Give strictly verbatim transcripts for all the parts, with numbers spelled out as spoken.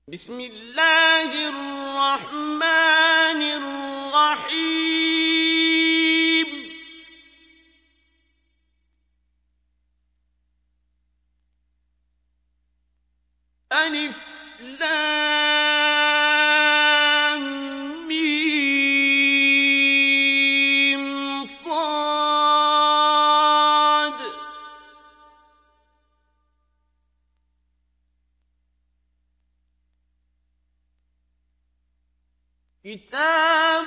بسم الله الرحمن الرحيم ألف لام ميم صاد كتاب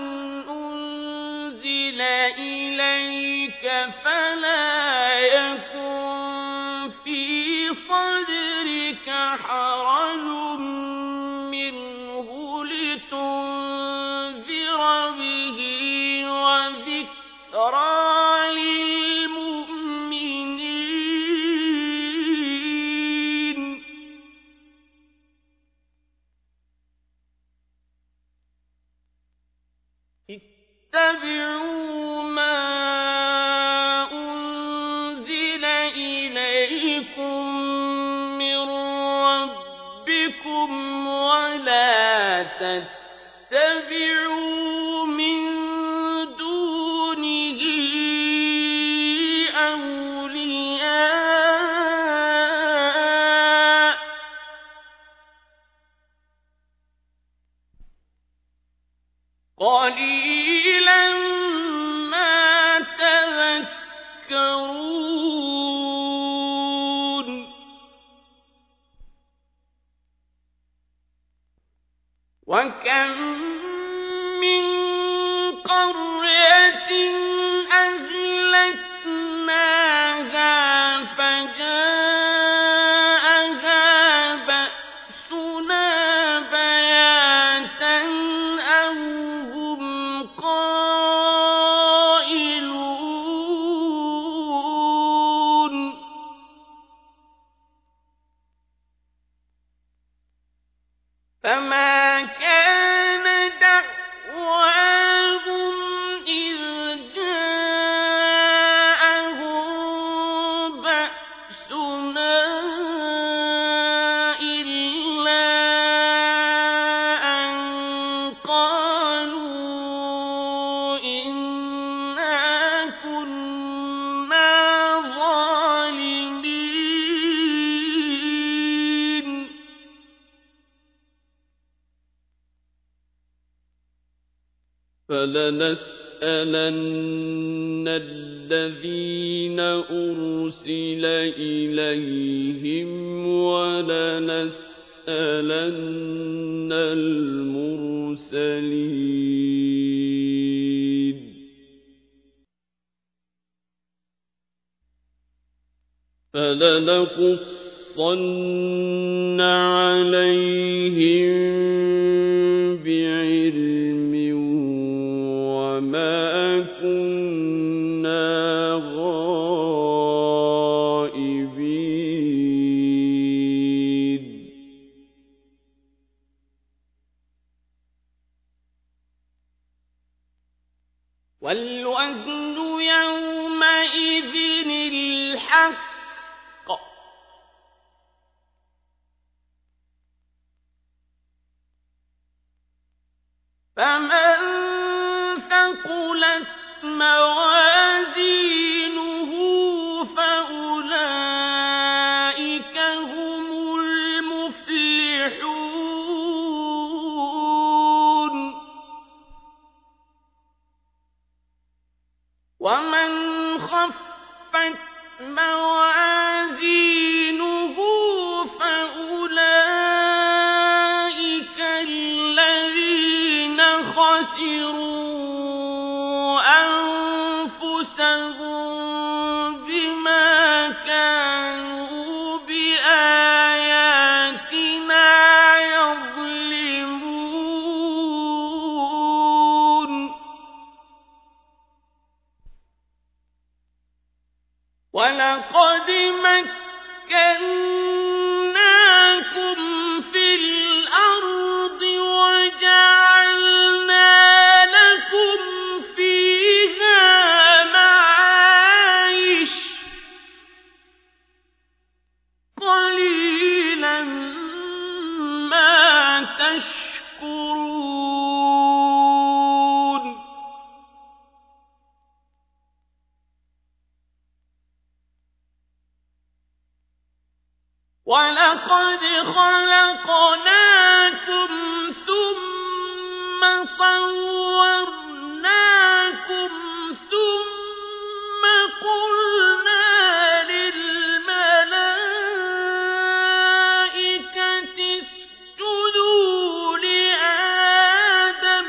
أنزل إليك فلا يكن في صدرك حرج منه لتنذر به وذكرى للمؤمنين اتبعوا ما أنزل إليكم من ربكم ولا تتبعوا من دونه أولياء قليلا ما تذكرون وكم من قرية أهلكناها فجاءها بأسنا بياتا أو هم قائلون فما كان دعواهم إذ جاءهم بأسنا إلا أن قالوا إنا كنا ظالمين فلنسألن الذين أرسل إليهم ولنسألن المرسلين فلنقصن عليهم بعلم وما كنا غائبين والوزن يومئذ الحق فمن ثقلت موازينه فأولئك هم المفلحون ومن خفت موازينه فأولئك الذين خسروا أنفسهم تشكرون ولقد خلقناكم ثم صورناكم ثم قلنا للملائكة اسجدوا لآدم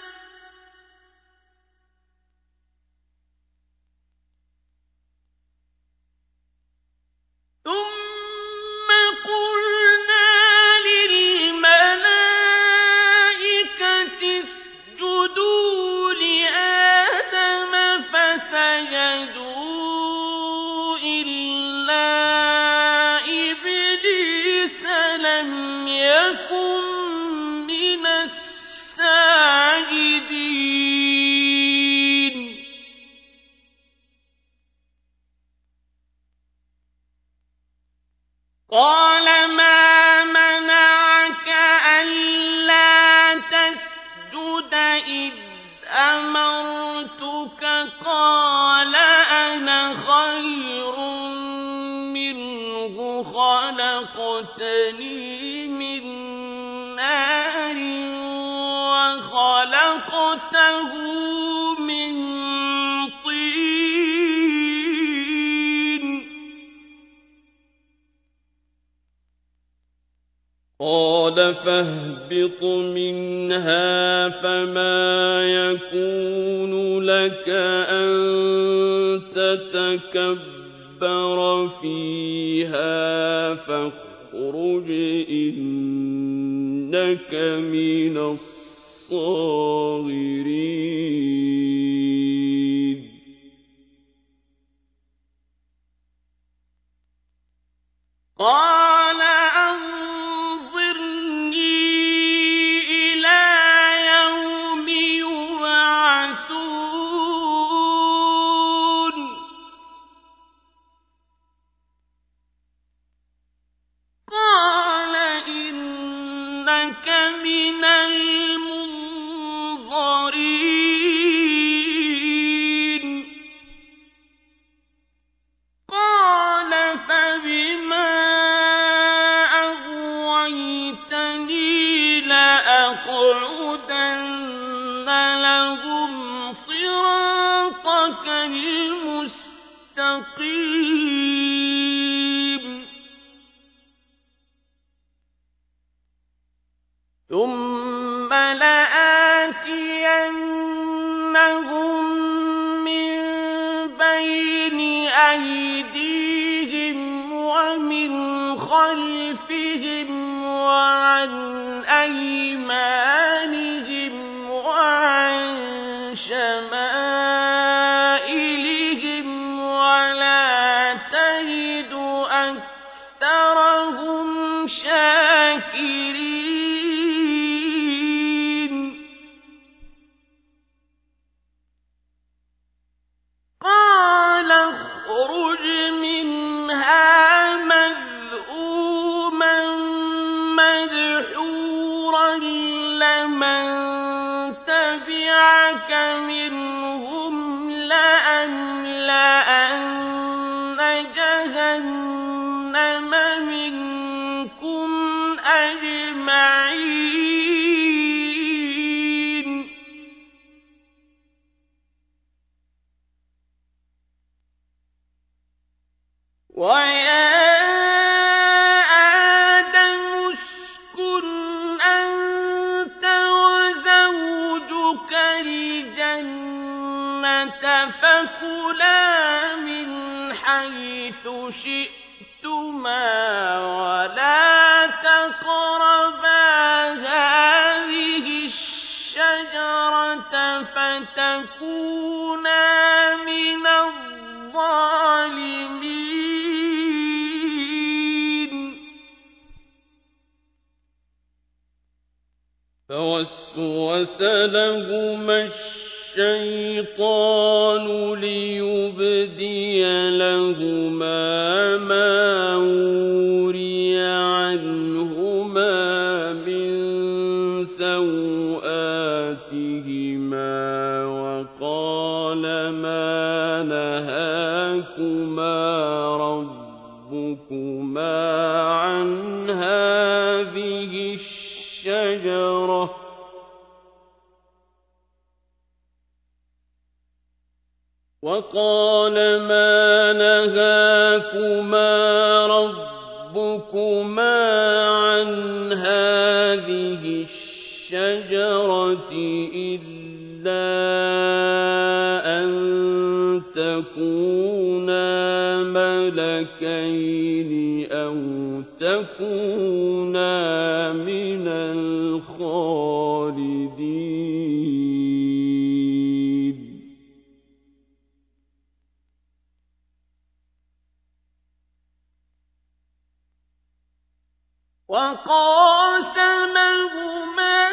ثم قلنا للملائكة اسجدوا لآدم فسجدوا إلا إبليس لم يكن من الساجدين قال ما منعك ألا تسجد إذ أمرتك قال أنا خير منه خلقتني من نار وخلقته من طين قال فاهبط منها فما يكون لك أن تتكبر فيها فاخرج إنك من الصاغرين قال أنظرني إلى يوم يبعثون قال إنك من المنظرين قال فبما أغويتني لأقعدن لهم صراطك المستقيم ثم لآتينهم من بين أيديهم ومن خلفهم وعن أيمانهم وعن شمائلهم ولا تجد أكثرهم شاكرين قال اخرج منها مذءوما مدحورا لمن تبعك منهم لأملأن جهنم منكم أجمعين ويا آدم اسكن أنت وزوجك الجنة فكلا من حيث شئتما ولا تقربا هذه الشجرة فتكونا من الظالمين فوسوس لهما الشيطان ليبدي لهما ما وري عنهما من الشجرة وقال ما نهاكما ربكما عن هذه الشجرة إلا أن تكونا ملكين أو تكونا من الخالدين وقاسمهما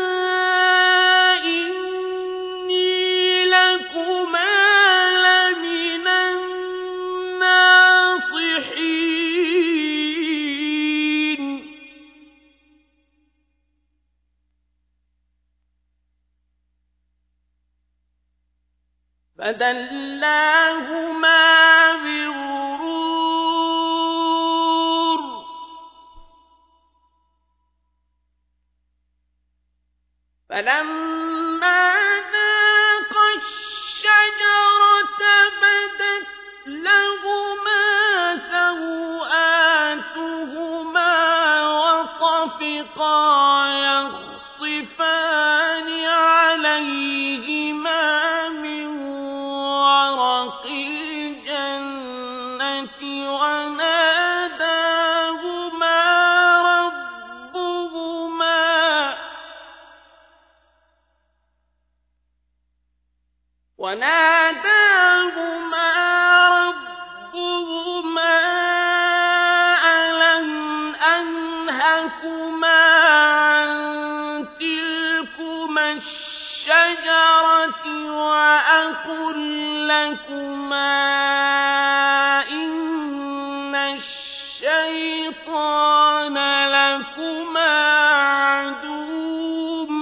إني لكما لمن الناصحين فدلاهما بغرور فلما ذاقا الشجرة بدت لهما سوآتهما وطفقا يخصفان عليهما من ورق الجنة وناداهما ربهما وناداهما ربهما ألم أنهكما عن تلكما الشجرة وأقل لكما إن الشيطان لكما عدو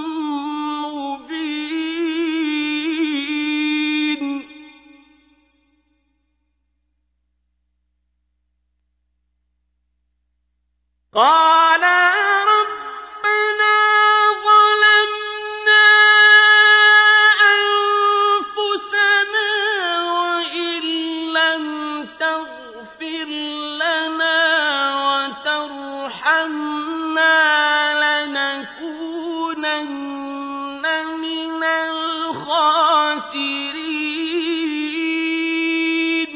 مبين قالا ربنا ظلمنا أنفسنا وإن لم تغفر لنا وترحمنا لنكونن من الخاسرين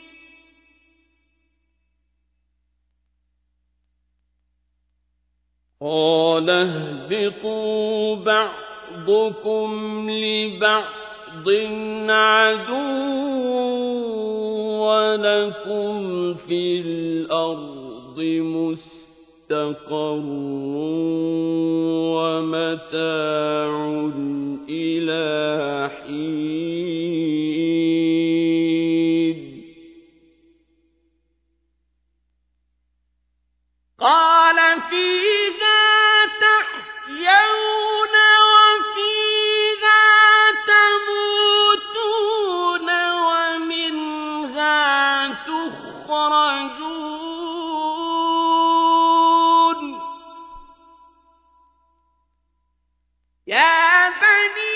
قال اهبطوا بعضكم لبعض عدو ولكم في الأرض مستقر ومتاع إلى حين قال فيها تحيون وفيها تموتون ومنها تخرجون يا بني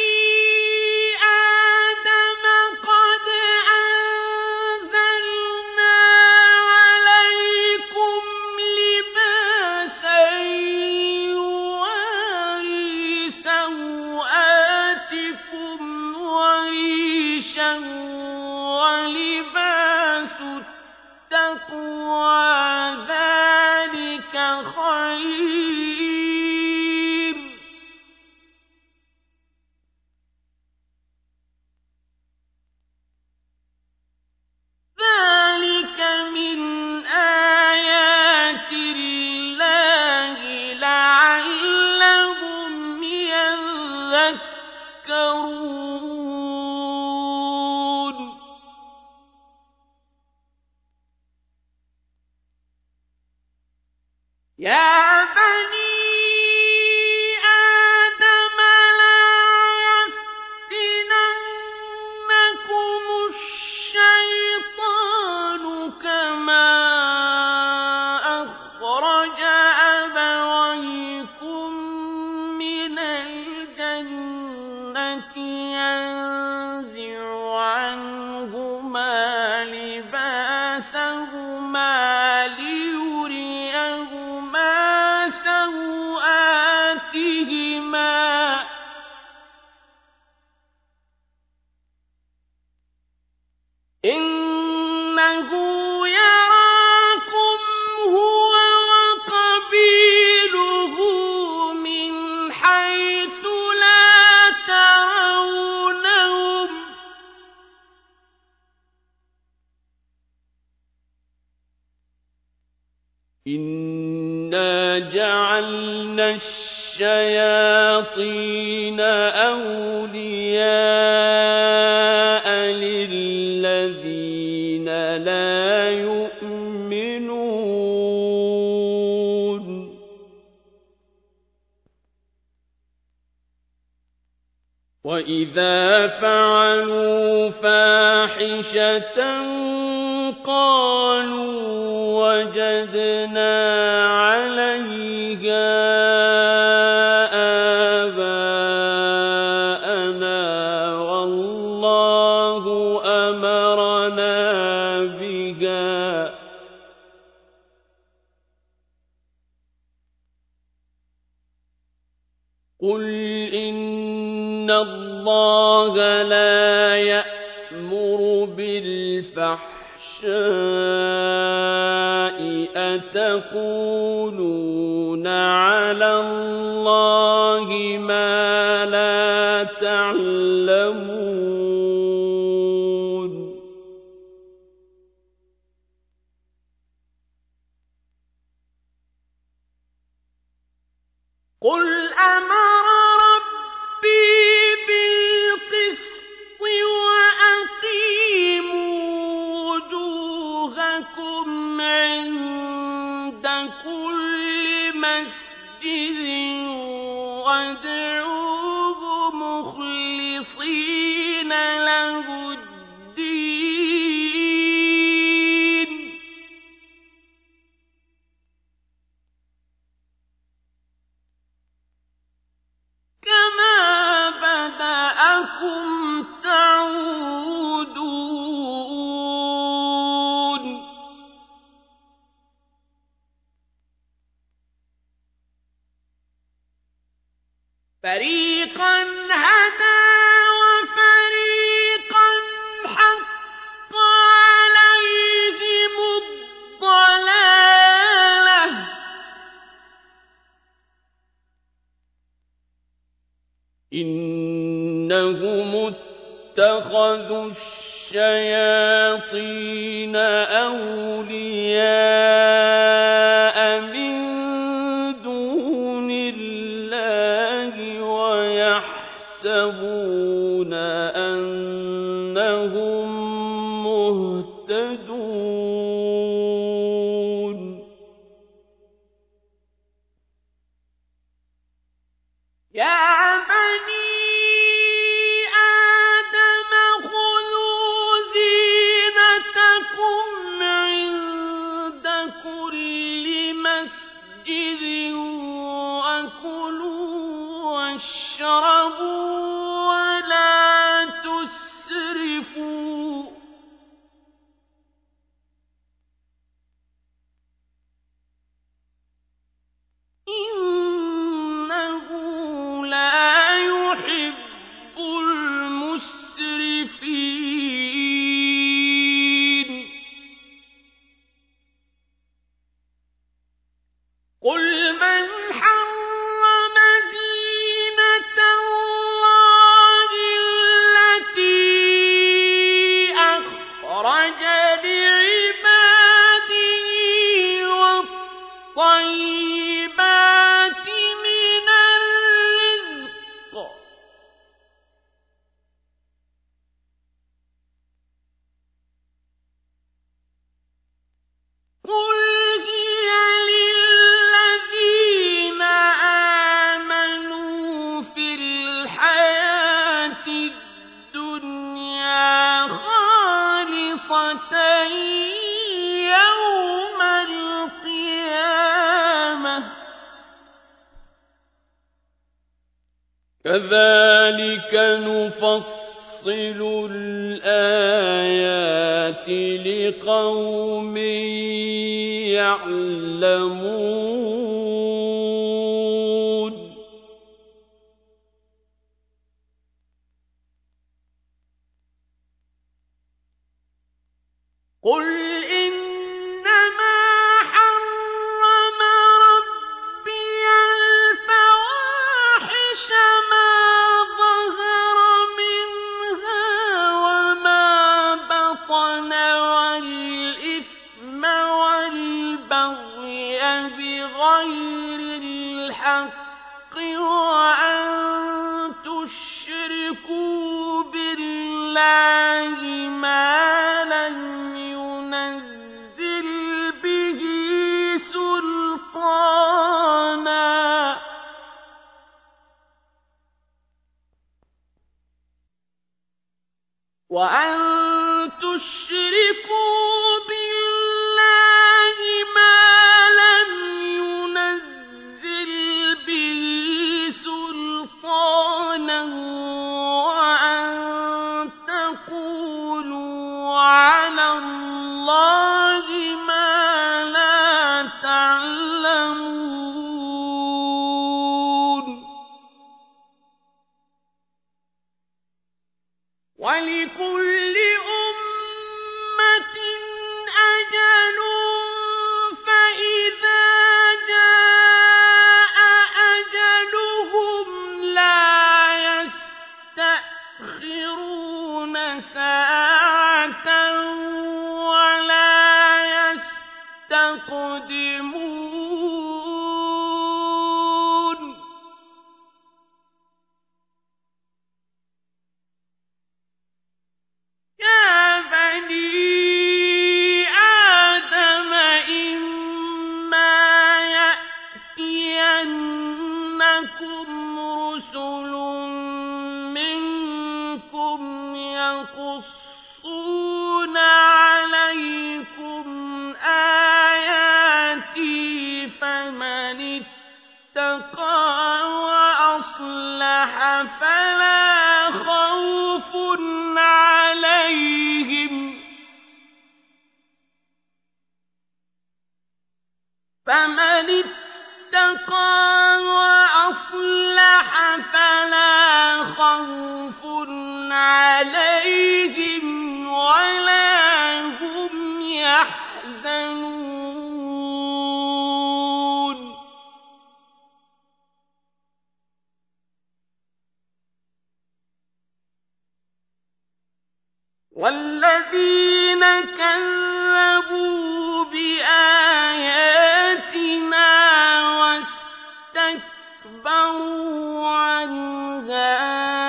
آدم قد أنزلنا عليكم لباسا يواري سوآتكم وريشا ولباس التقوى ذلك خير جعلنا الشياطين أولياء للذين لا يؤمنون وإذا فعلوا فاحشة قالوا وجدنا عليها آباءنا والله أمرنا بها قل إن الله لا يأمر بالفحشاء أتقولون على الله ما لا تعلمون قل أمر ربي بالقسط وأقيموا وجوهكم عند كل مسجد وادعوه مخلصين له الدين كما بدأكم تعودون فريقا هدى وفريقا حق عليهم الضلالة إنهم اتخذوا الشياطين أولياء من دون الله ويحسبون أنهم مهتدون يا بني آدم خذوا زينتكم عند كل مسجد وكلوا واشربوا ولا تسرفوا إنه لا يحب المسرفين قل من حرم زينة الله التي أخرج لعباده والطيبات من الرزق قل هي للذين آمنوا في الحياة الدنيا خالصة يوم القيامة كذلك نفصل الآيات لقوم يعلمون قل إنما حرم ربي الفواحش ما ظهر منها وما بطن والإثم والبغي وأن تشركوا بالله ما لم ينزل به سلطانا وأن تشركوا بالله ما لم ينزل به سلطانا وأن تقولوا على الله ما لا تعلمون ولكل أمة أجل فإذا جاء أجلهم لا يستأخرون ساعة ولا يستقدمون يا بني آدم إما يأتينكم رسل منكم يقصون عليكم آياتي فمن اتقى وأصلح فلا خوف عليهم فمن اتقى وأصلح فلا خوف عليهم ولا هم يحزنون والذين كذبوا بآياتنا واستكبروا عنها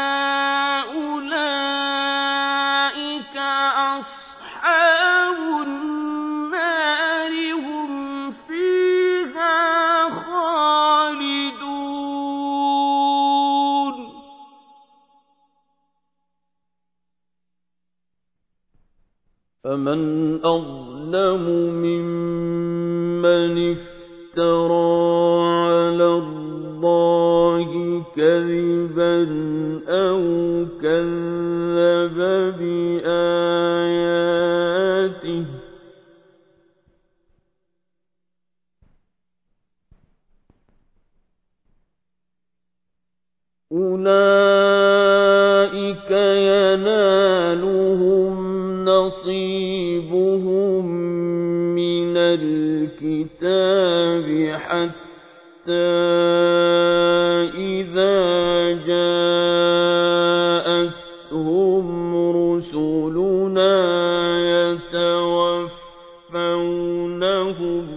أولئك أصحاب النار هم فيها خالدون فمن أظلم ممن افترى على الله كذبا أو كذب بآياته أولئك ينالهم نصيبهم من الكتاب حتى إذا جاءتهم رسلنا يتوفونهم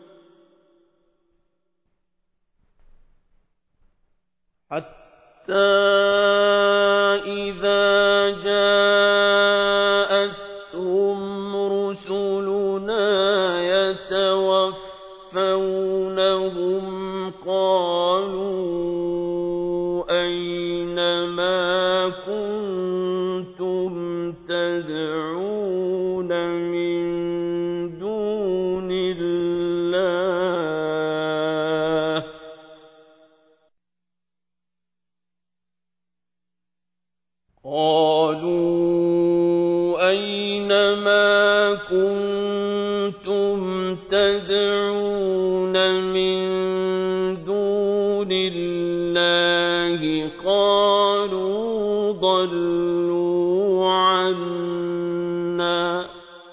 حتى إذا جاءتهم رسلنا يتوفونهم قالوا أين ما كنتم تدعون من دون الله قالوا أين ما كنتم تدعون من دون الله قالوا ضلوا عنا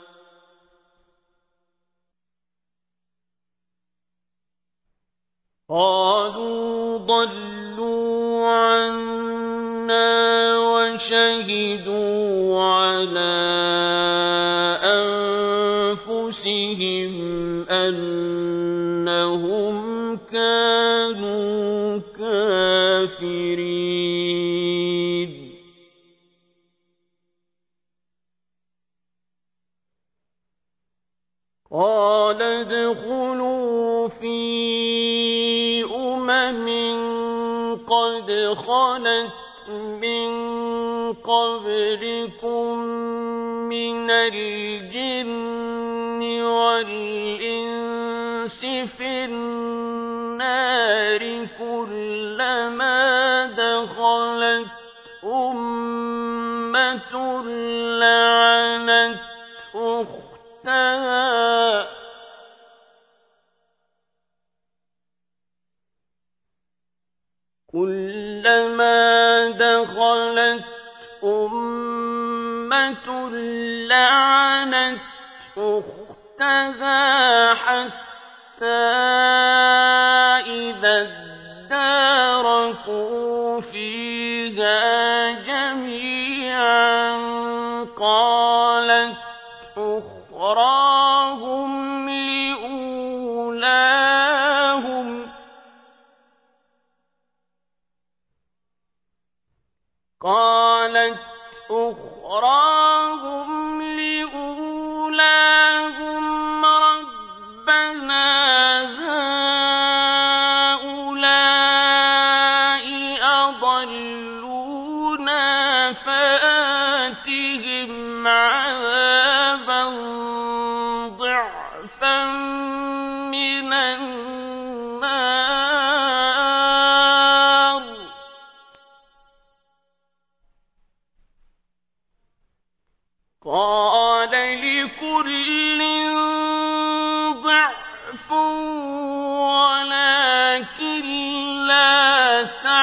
قالوا ضلوا عنا وشهدوا على أنفسهم أنهم كانوا الكافرين قال ادخلوا في أمم قد خلت من قبلكم من الجن والإنس في النار كلما دخلت أمة لعنت أختها كلما دخلت أمة لعنت أختها حتى إذا اداركوا فيها جميعا قالت أخراهم لأولاهم قالت أخراهم لأولاهم ربنا هؤلاء أضلونا فآتهم عذابا ضعفا من النار قال لكل ضعف ولكن لا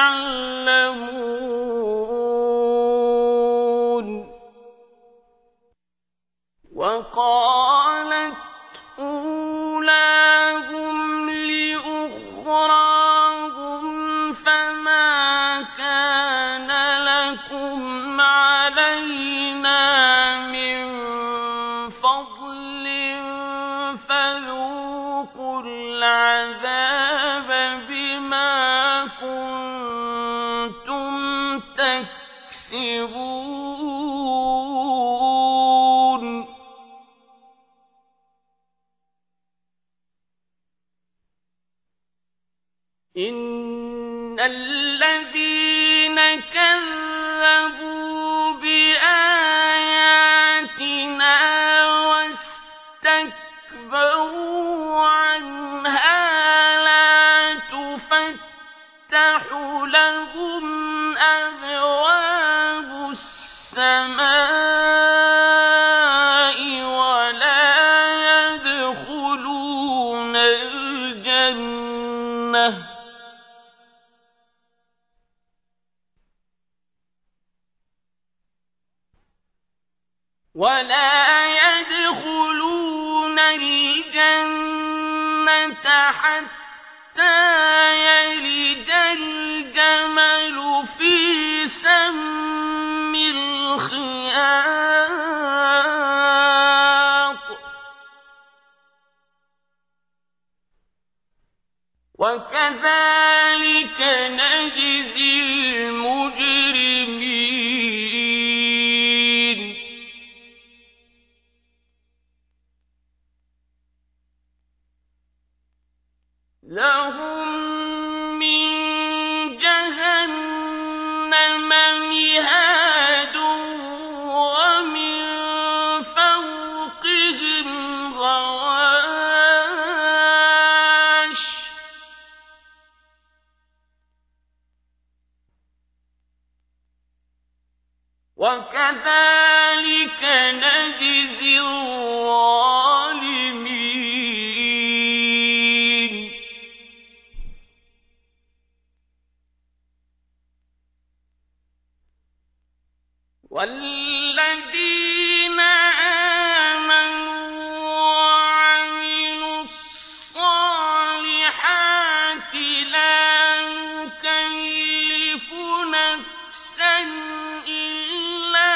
تعلمون وقالت أولاهم لأخراهم فما كان لكم علينا فذوقوا العذاب بما كنتم تكسبون إن الذين كذبوا بآياتنا واستكبروا عنها لا تفتح لهم أبواب السماء ولا يدخلون الجنة ولا يدخلون الجنة حتى يلج الجمل في سم الخياط وكذلك نجزي المجرمين لهم من جهنم مهاد ومن فوقهم غواش وكذلك نجزي الظالمين والذين آمنوا وعملوا الصالحات لا نكلف نفسا إلا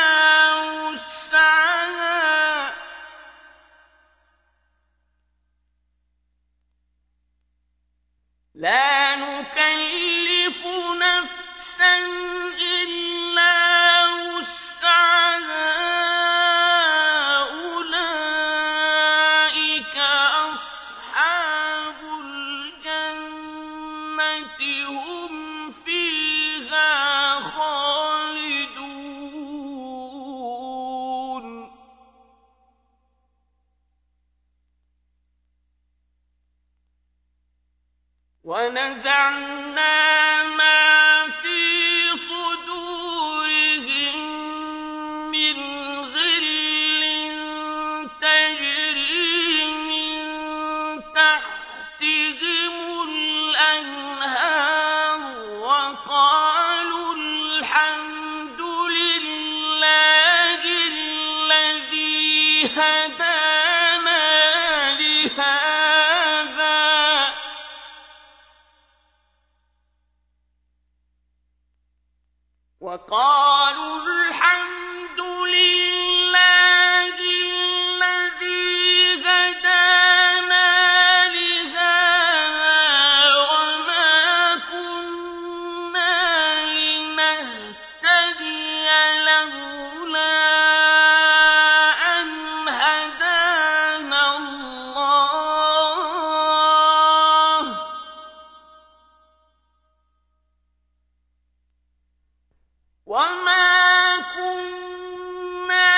وسعها لا نكلف هم فيها خالدون ونزعنا ما في صدورهم من غل تجري من تحتهم الأنهار وقالوا الحمد لله الذي هدانا لهذا وقالوا الحمد لله الذي هدانا لهذا وما كنا لنهتدي لولا أن هدانا الله وما كنا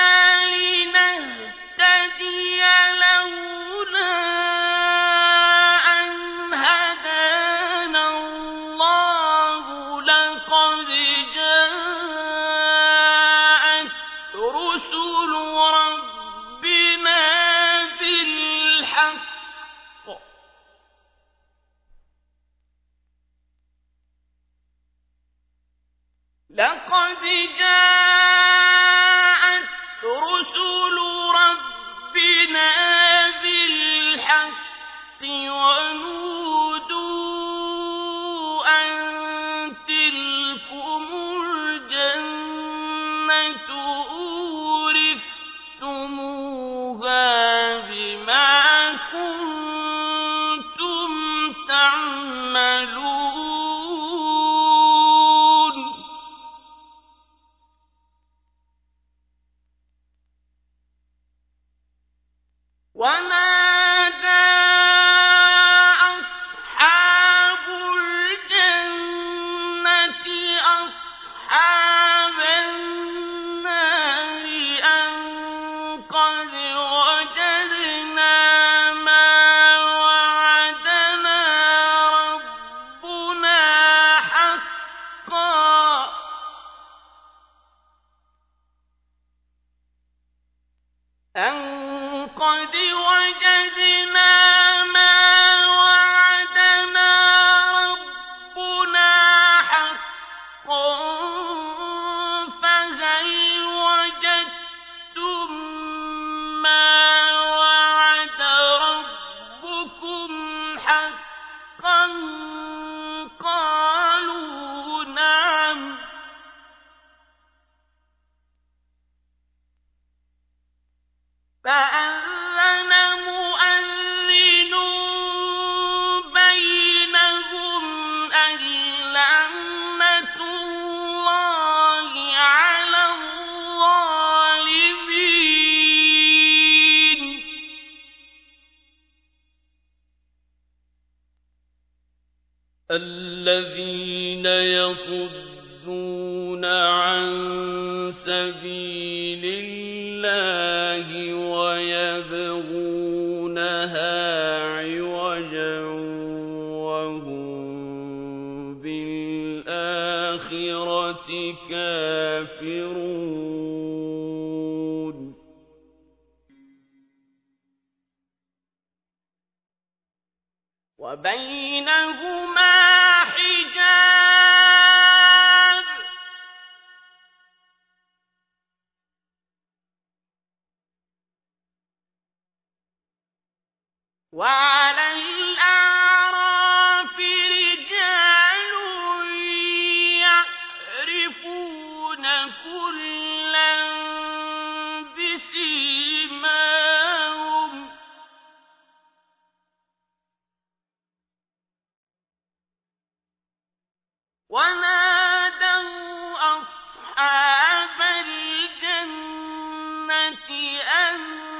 لنهتدي لولا أن هدانا الله لقد جاءت رسل ربنا بالحق لقد جاءت رسل ربنا بالحق ونودوا أن تلكم الجنة أورثتموها بما كنتم تعملون ونادى أصحاب الجنة أصحاب النار أن قد وجدنا ما وعدنا ربنا حقا أن قد وجدنا ما وعدنا ربنا حقا فهل وجدتم ما وعد ربكم حقا قالوا نعم فأذن مؤذن بينهم اللعنة الله على الظالمين الذين يصدون عن سبيل الله ويبغونها عوجا وهم بالآخرة كافرون وبينهما حجاب وعلى الأعراف رجال يعرفون كلا بسيماهم ونادوا أصحاب الجنة أن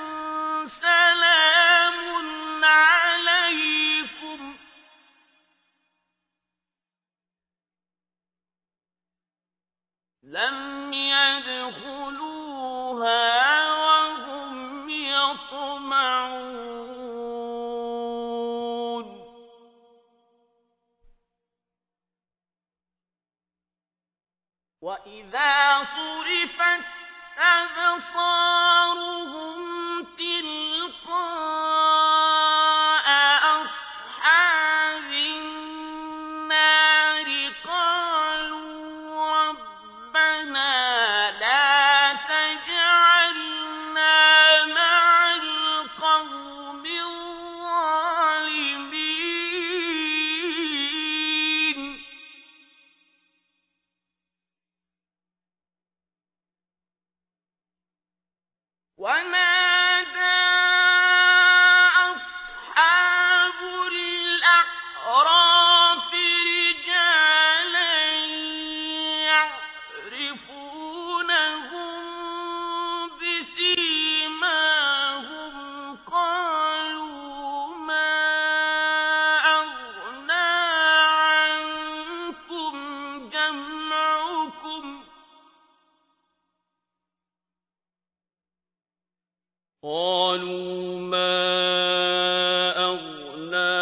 سلام عليكم لم يدخلوها وهم يطمعون وإذا صرفت أبصارهم تلقاء أصحاب النار قالوا ربنا لا تجعلنا مع القوم الظالمين ونادى أصحاب الأعراف رجالا يعرفونهم بسيماهم قالوا ما أغنى عنكم جمعكم قالوا ما أغنى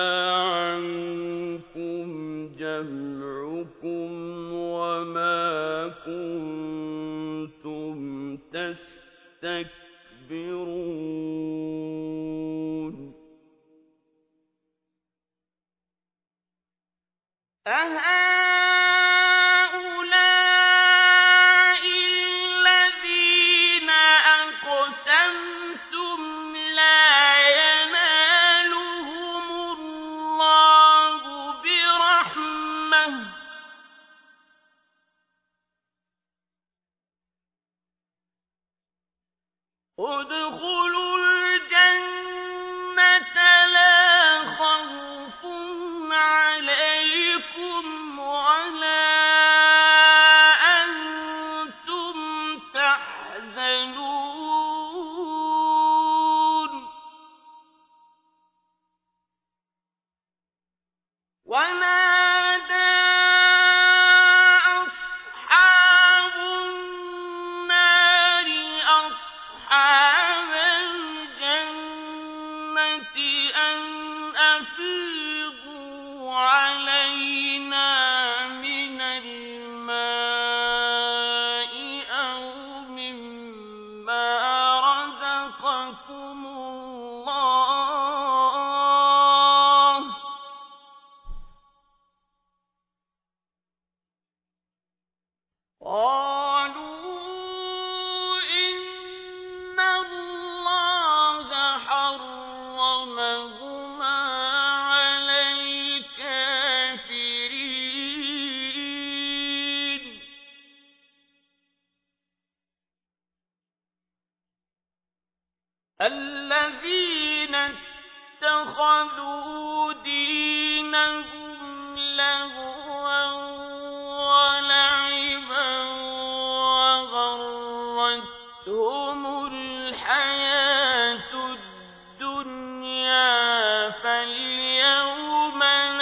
عنكم جمعكم وما كنتم تستكبرون أهؤلاء الذين أقسمتم لا ينالهم الله برحمة ادخلوا الجنة لا خوف عليكم ولا أنتم تحزنون ونادى أصحاب النار أصحاب الجنة أن أفيضوا علينا من الماء أو مما رزقكم الله قالوا إن الله حرمهما على الكافرين الذين اتخذوا دينهم لهوا ولعبا وغرتهم الحياة الدنيا فاليوم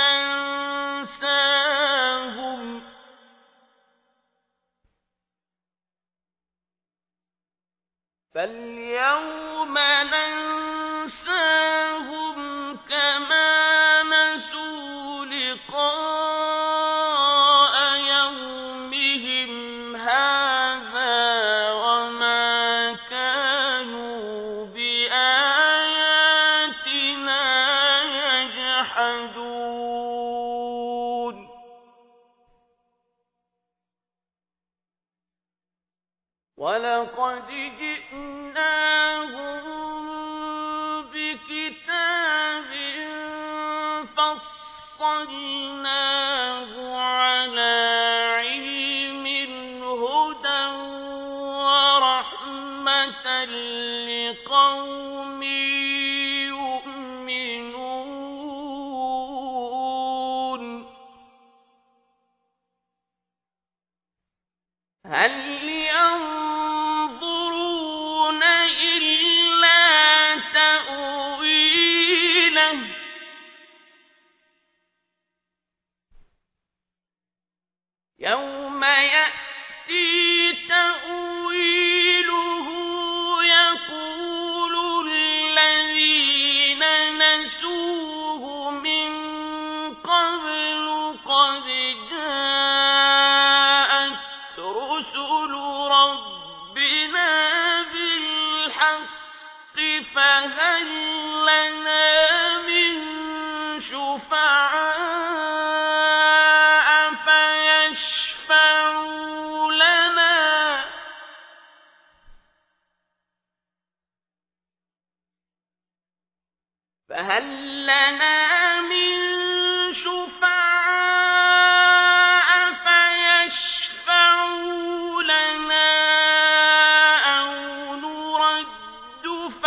ننساهم فاليوم ننساهم كما نسوا لقاء يومهم هذا وما كانوا بآياتنا يجحدون ولقد جئناهم بكتاب فصلناه على علم هدى ورحمة لقوم يؤمنون هل ينظرون إلا تأويله يوم يأتي فيشفعوا لنا فهل لنا من شفعاء فيشفعوا لنا أو نرد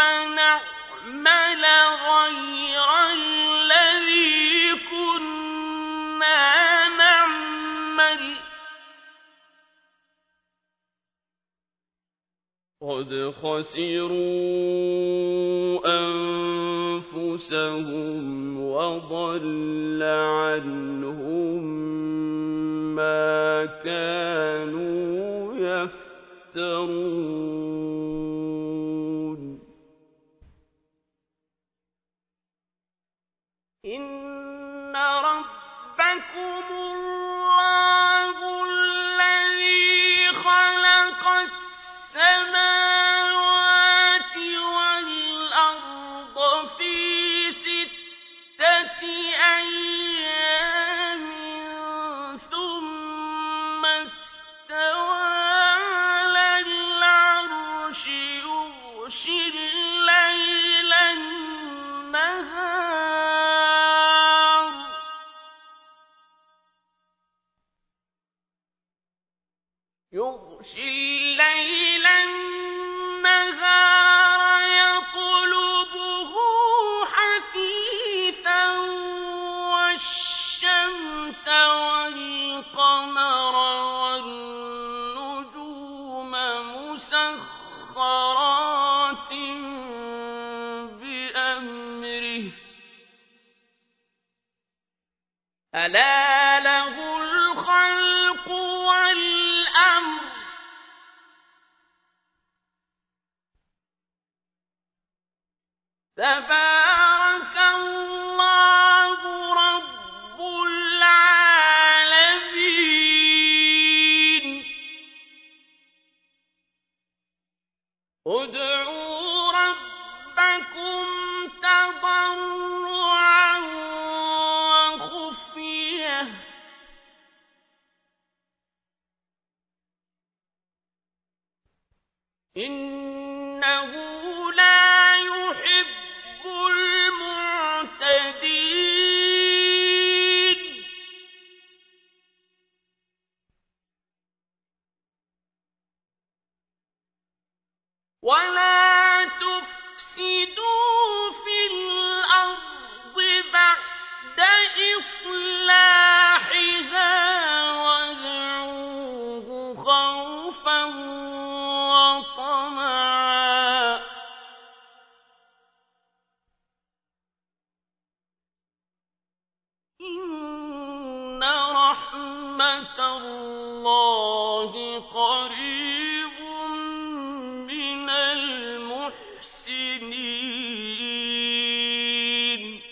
فنعمل غير الذي كنا نعمل قد خسروا أنفسهم وضل عنهم ما كانوا يفترون إن ربكم الله الذي خلق السماوات والأرض في ستة أيام ثم استوى على العرش يغشي الليل النهار يغشي الليل النهار يطلبه حثيثا والشمس والقمر والنجوم مسخرات بأمره ألا له الخلق والأمر تبارك الله رب العالمين ادعوا ربكم تضرعا وخفية إنه لا يحب المعتدين ولا تفسدوا في الأرض بعد إصلاحها وادعوه خوفا وطمعا إن رحمة الله قريب من المحسنين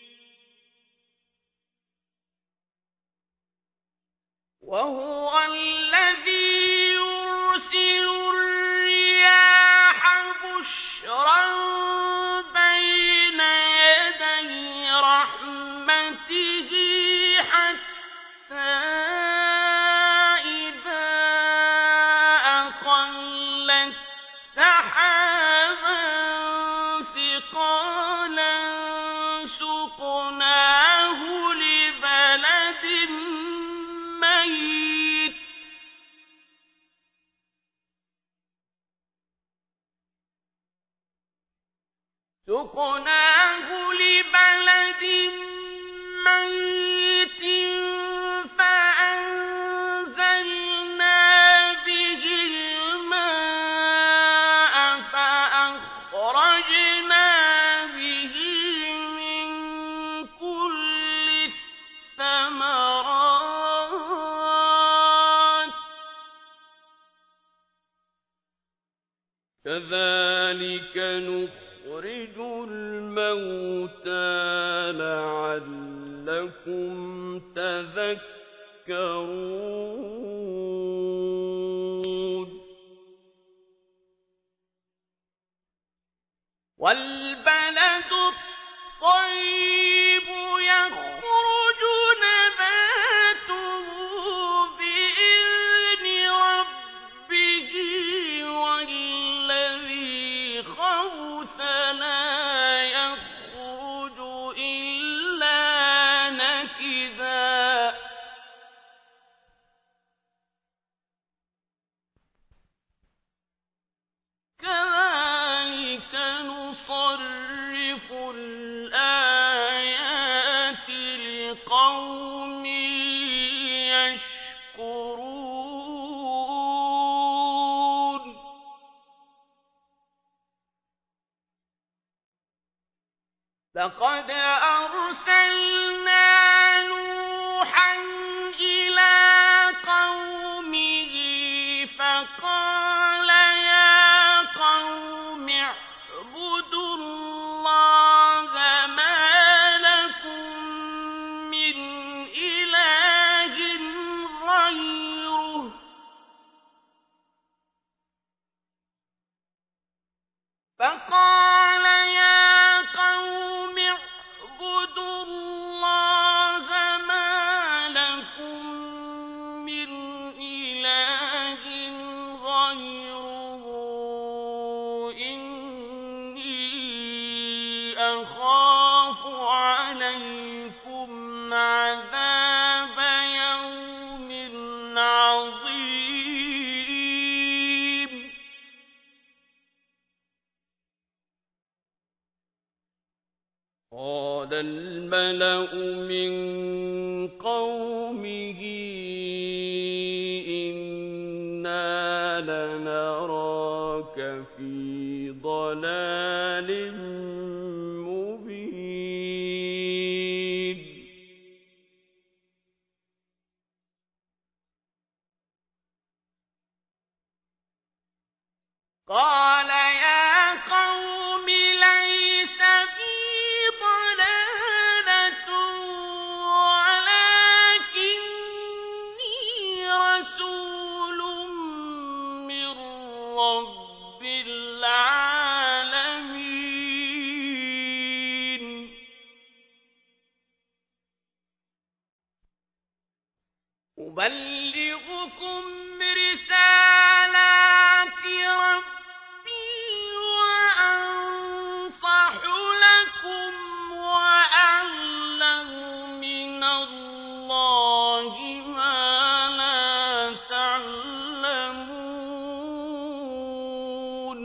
وهو الذي يرسل الرياح بشرا بين يدي رحمته حتى إذا أقلت سحابا ثقالا سقناه لبلد ميت سقناه لبلد ميت فأنزلنا به الماء فأخرجنا به من كل الثمرات كذلك نخرج الموتى لعلكم تذكرون والبلد الطيب يخرج نباته لقد أرسلنا نوحا إلى قومه فقال يا قوم اعبدوا الله ما لكم من إله غيره فقال يا قوم اعبدوا الله ما لكم من إله غيره إني أخاف عليكم عذاب يوم عظيم قال الملأ من قومه إنا لنراك في ضلال مبين قال يا قوم ليس بي ضلالة ولكني رسول من رب العالمين أبلغكم رسالات ربي وأنصح لكم وأعلم من الله ما لا تعلمون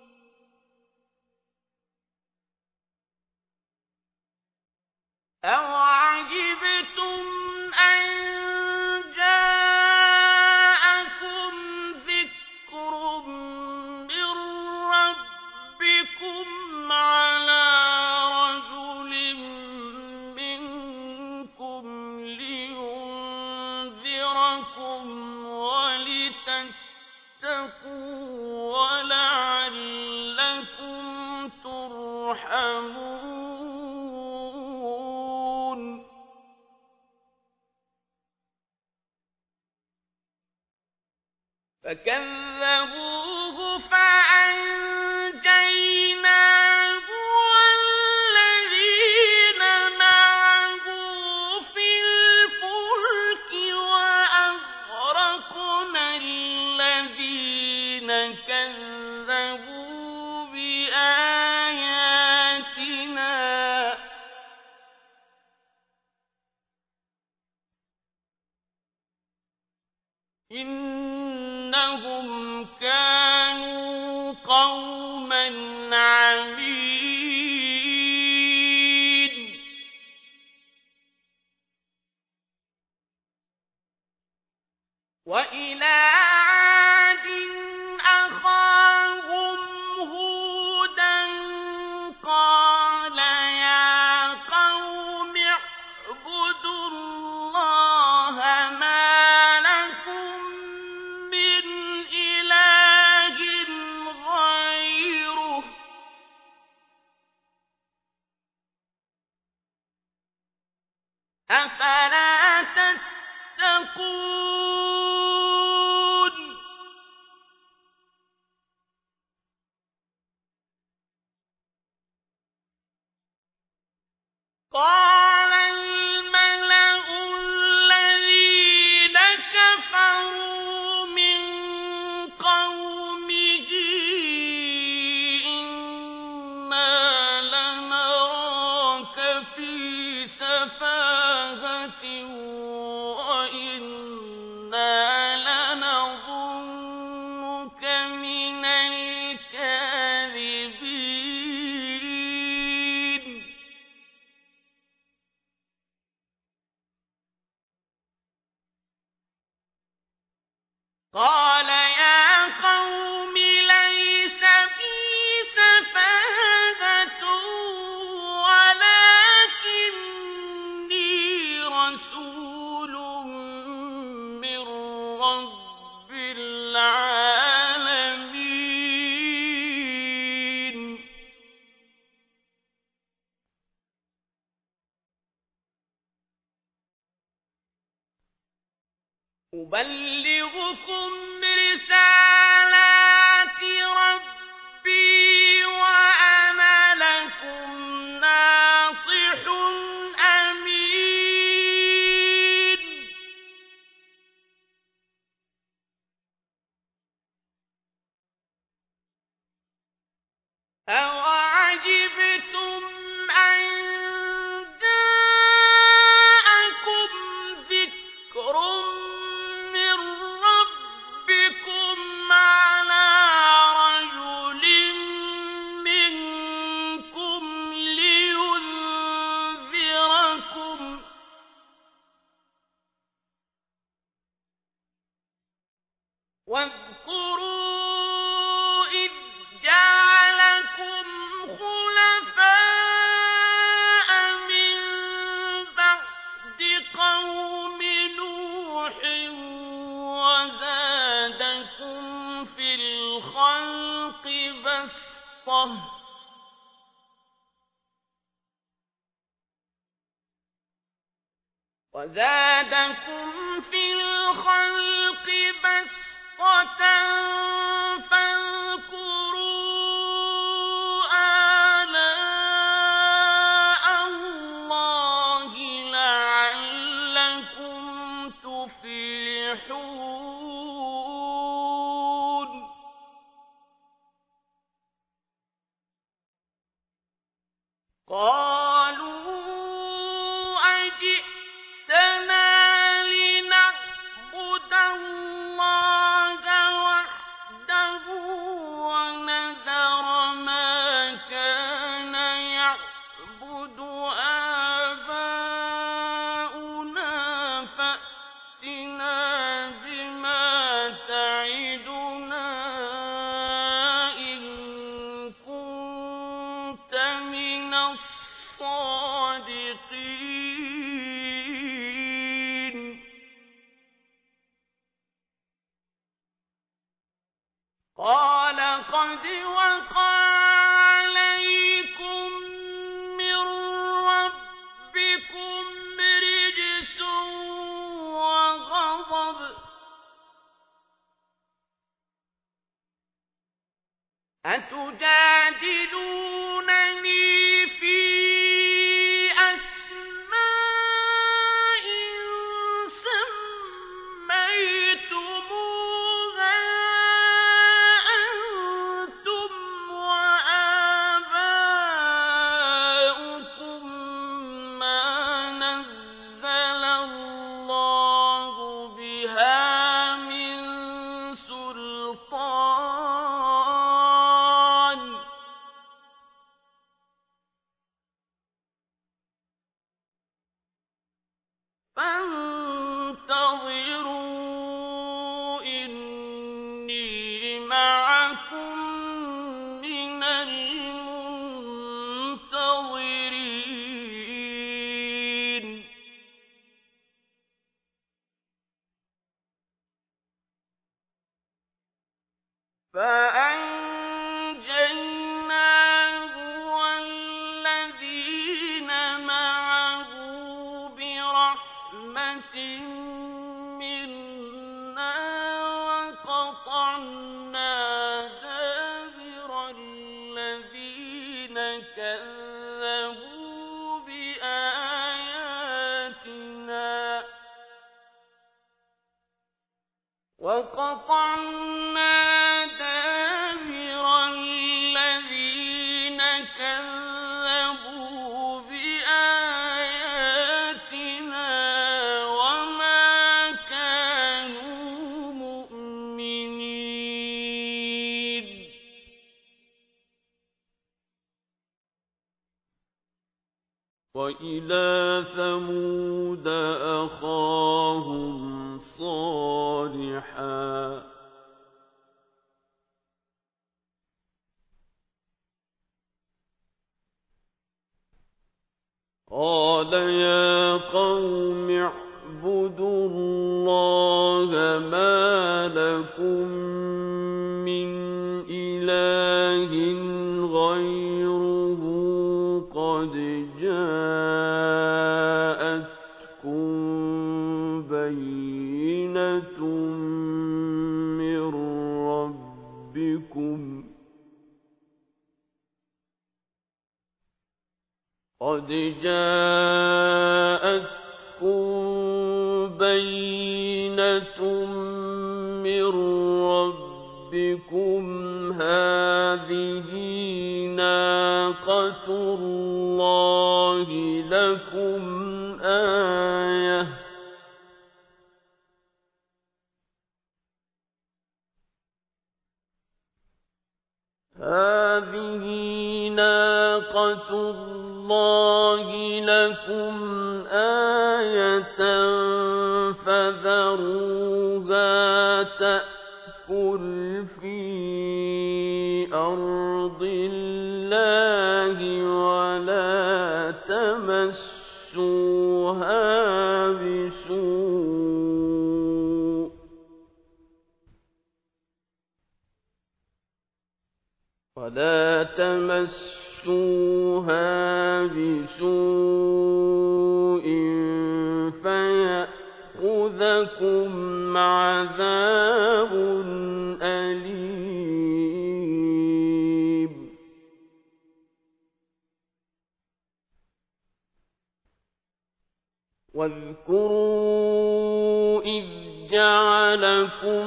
أوعجبتم أن جاءكم ذكر من ربكم على رجل منكم لينذركم ولتتقوا ولعلكم ترحمون فكذبوه فأنجيناه والذين معه في الفلك وأغرقنا الذين كذبوا بآياتنا إنهم كانوا قوما عمين وإلى عاد أخاهم هودا قال يا قوم اعبدوا الله ما لكم من إله غيره أفلا تتقون قال الملأ الذين كفروا من قومه إنا لنراك في سفاهة وإنا لنظنك من الكاذبين قال يا قوم ليس بي سفاهة ولكني رب العالمين أبلغكم رسالات ربي وأنا لكم ناصح أمين أوعجبتم أن جاءكم ذكر من ربكم على رجل منكم لينذركم واذكروا إذ جعلكم خلفاء من بعد قوم نوح وزادكم في الخلق بسطة وزادكم في الخلق بسطة فاذكروا آلاء الله لعلكم تفلحون قالوا أجئتنا لنعبد الله وحده ونذر ما كان يعبد آباؤنا فأتنا بما تعدنا إن كنت من الصادقين قال قد وقع عليكم من ربكم رجس وغضب أتجادلونني في أسماء سميتموها أنتم وآباؤكم ما نزل الله بها من سلطان فانتظروا إني معكم من المنتظرين فأنجيناه والذين معه برحمة منا وقطعنا دابر الذين كذبوا بآياتنا وقطعنا دابر الذين كذبوا بآياتنا وما كانوا مؤمنين وإلى ثمود أخاهم صالحا قال يا قوم اعبدوا الله ما لكم من إله غيره قد جاءتكم بينة من ربكم قد جاءتكم بينة من ربكم هذه ناقة الله لكم آية هذه ناقة الله لكم آية فذروها تأكل في أرض الله ولا تمسوها بسوء ولا تمسوها بسوء فيأخذكم عذاب أليم واذكروا إذ جعلكم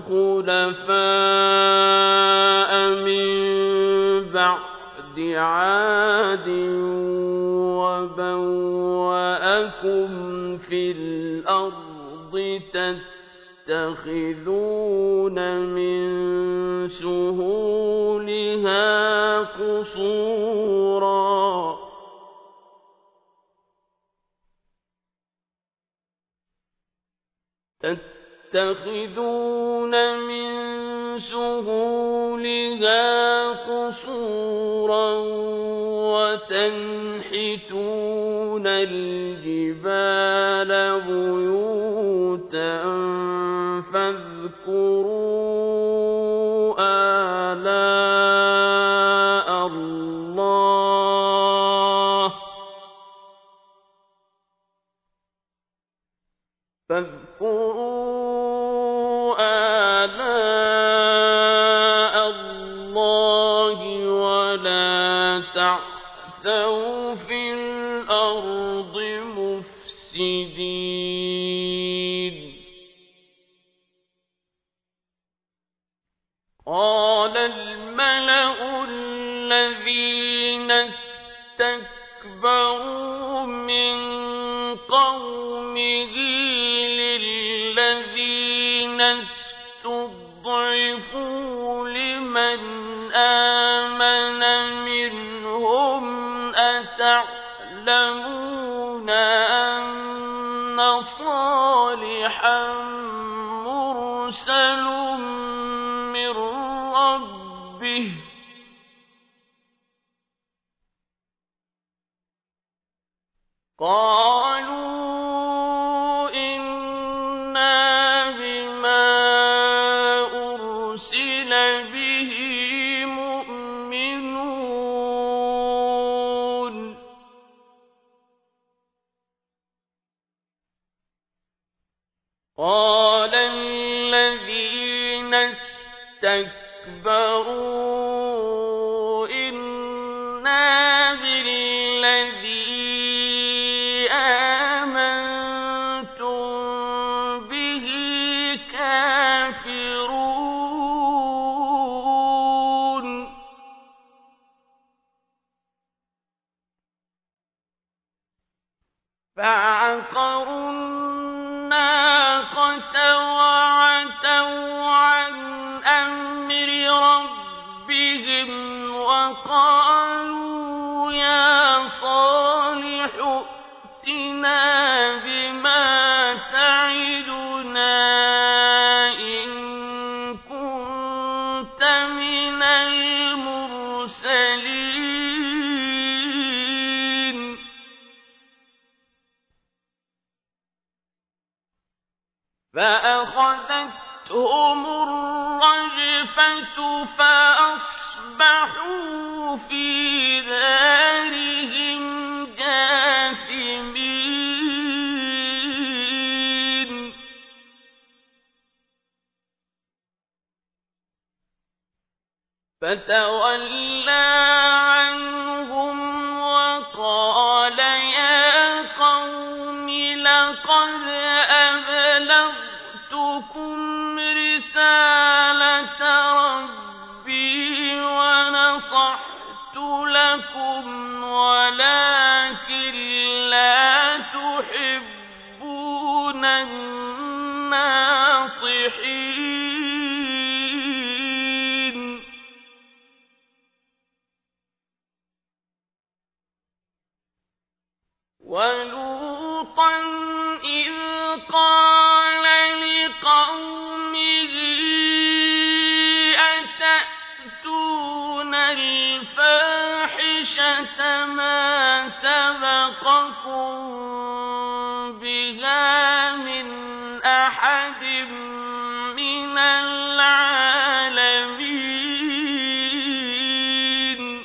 خلفاء من بعد عاد وبوأكم في الأرض تتخذون من سهولها قصورا تتخذون من سهولها قصورا وتنحتون الجبال بيوتا فاذكروا آلاء الله فاذكروا آلاء الله ولا تعثوا في الأرض مفسدين قال الملأ الذين استكبروا من قومه للذين استضعفوا لمن آمن منهم أتعلمون أن صالحا مرسل من ربه قالوا إنا بما أرسل به مؤمنون قال الذين استكبروا إنا بالذي آمنتم به كافرون فعقروا الناقة وعتوا عن أمر ربهم فَأَخَذَتْهُمُ الرَّجْفَةُ فَأَصْبَحُوا فِي دَارِهِمْ جَاثِمِينَ فَتَوَلَّىٰ عَنْهُمْ وَقَالَ يَا قَوْمِ لَقَدْ أَبْلَغْتُكُمْ رِسَالَةَ رَبِّي وَنَصَحْتُ لَكُمْ وَلَٰكِن لَّا تُحِبُّونَ النَّاصِحِينَ وَلُوطًا إِذْ قَالَ لِقَوْمِهِ أَتَأْتُونَ الْفَاحِشَةَ مَا سَبَقَكُم بِهَا مِنْ أَحَدٍ مِّنَ الْعَالَمِينَ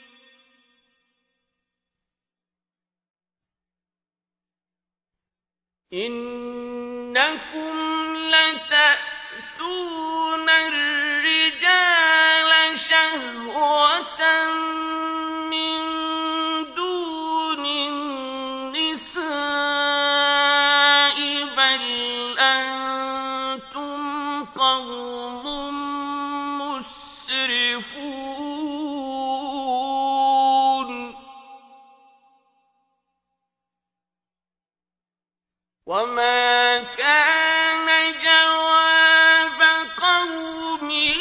إِنَّكُمْ لَتَأْتُونَ الرِّجَالَ شَهْوَةً مِّن دُونِ النِّسَاءِ بَلْ أَنتُمْ قَوْمٌ مُّسْرِفُونَ وَمَا كَانَ جَوَابَ قَوْمِهِ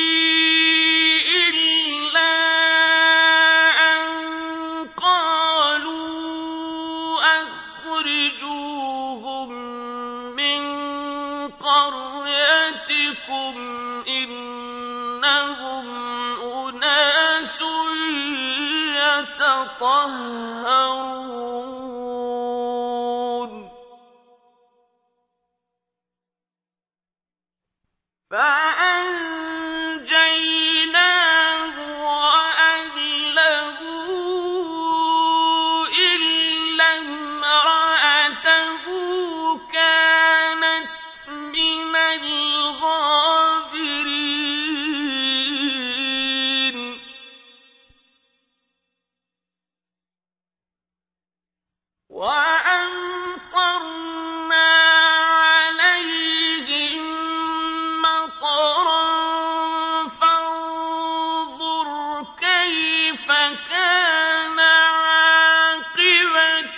إِلَّا أَن قَالُوا أَخْرِجُوهُم مِّن قَرْيَتِكُمْ ۖ إِنَّهُمْ أُنَاسٌ يَتَطَهَّرُونَ فَأَنجَيْنَاهُ وَأَهْلَهُ إِلَّا امْرَأَتَهُ كَانَتْ مِنَ الْغَابِرِينَ وَأَمْطَرْنَا عَلَيْهِم مَّطَرًا فَانظُرْ كَيْفَ كَانَ عَاقِبَةُ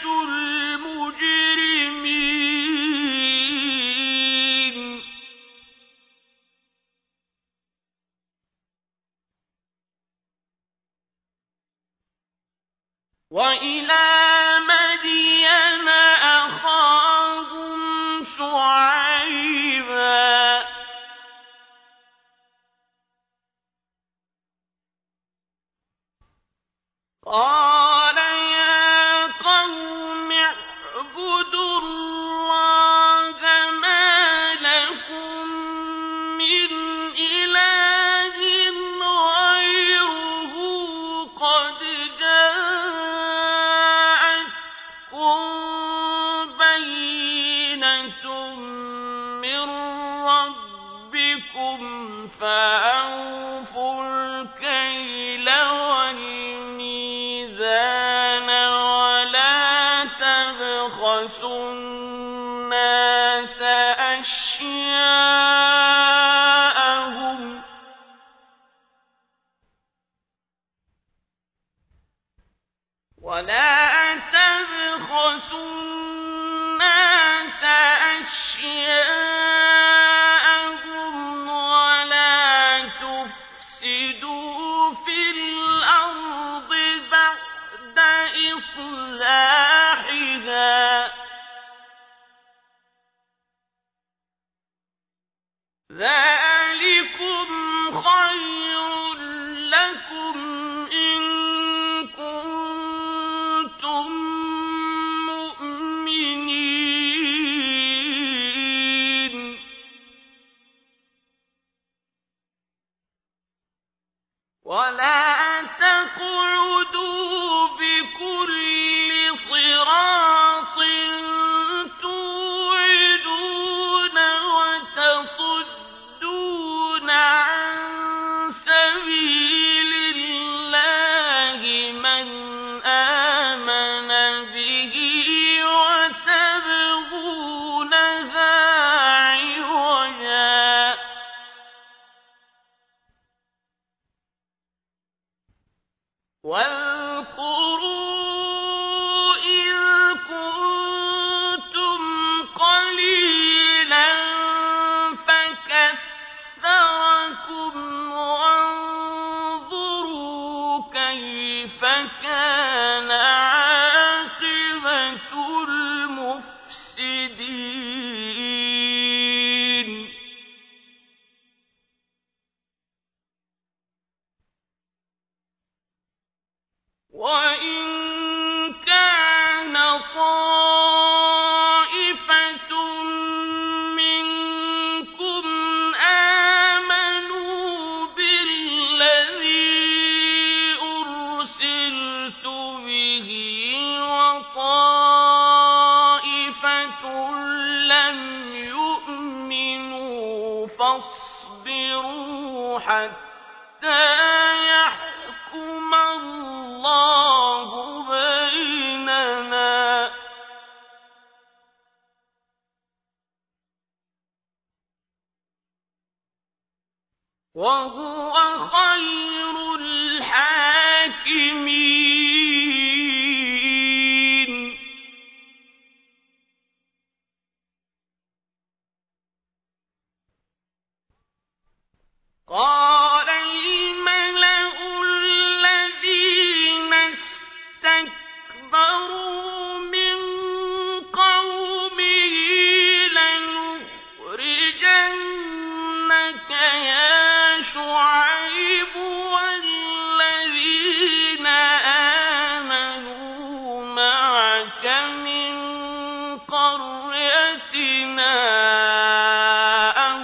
الْمُجْرِمِينَ وَإِلَىٰ مَدْيَنَ أَخَاهُمْ شُعَيْبًا ۗ قَالَ يَا قَوْمِ اعْبُدُوا اللَّهَ مَا لَكُم مِّنْ إِلَٰهٍ غَيْرُهُ قَدْ جَاءَتْكُم بَيِّنَةٌ مِّن رَّبِّكُمْ فَأَوْفُوا الْكَيْلَ وَالْمِيزَانَ وَلَا تَبْخَسُوا النَّاسَ أَشْيَاءَهُمْ وَلَا تَبْخَسُوا النَّاسَ أَشْيَاءَهُمْ وَلَا تُفْسِدُوا فِي الْأَرْضِ بَعْدَ إِصْلَاحِهَا ۚ ذَٰلِكُمْ خَيْرٌ لَّكُمْ إِن كُنتُم مُّؤْمِنِينَ ولا تقعدوا بكل صراط توعدون وتصدون عن سبيل الله من آمن به وتبغونها عوجا واذكروا إذ كنتم قليلا فكثركم وانظروا كيف كان عاقبة المفسدين وإن كان طائفة منكم آمنوا بالذي أرسلت به وطائفة لم يؤمنوا فاصبروا حتى يحكم الله بيننا وهو خير الحاكمين قال الملأ الذين استكبروا من قومه لنخرجنك يا شعيب والذين آمنوا معك من قريتنا أو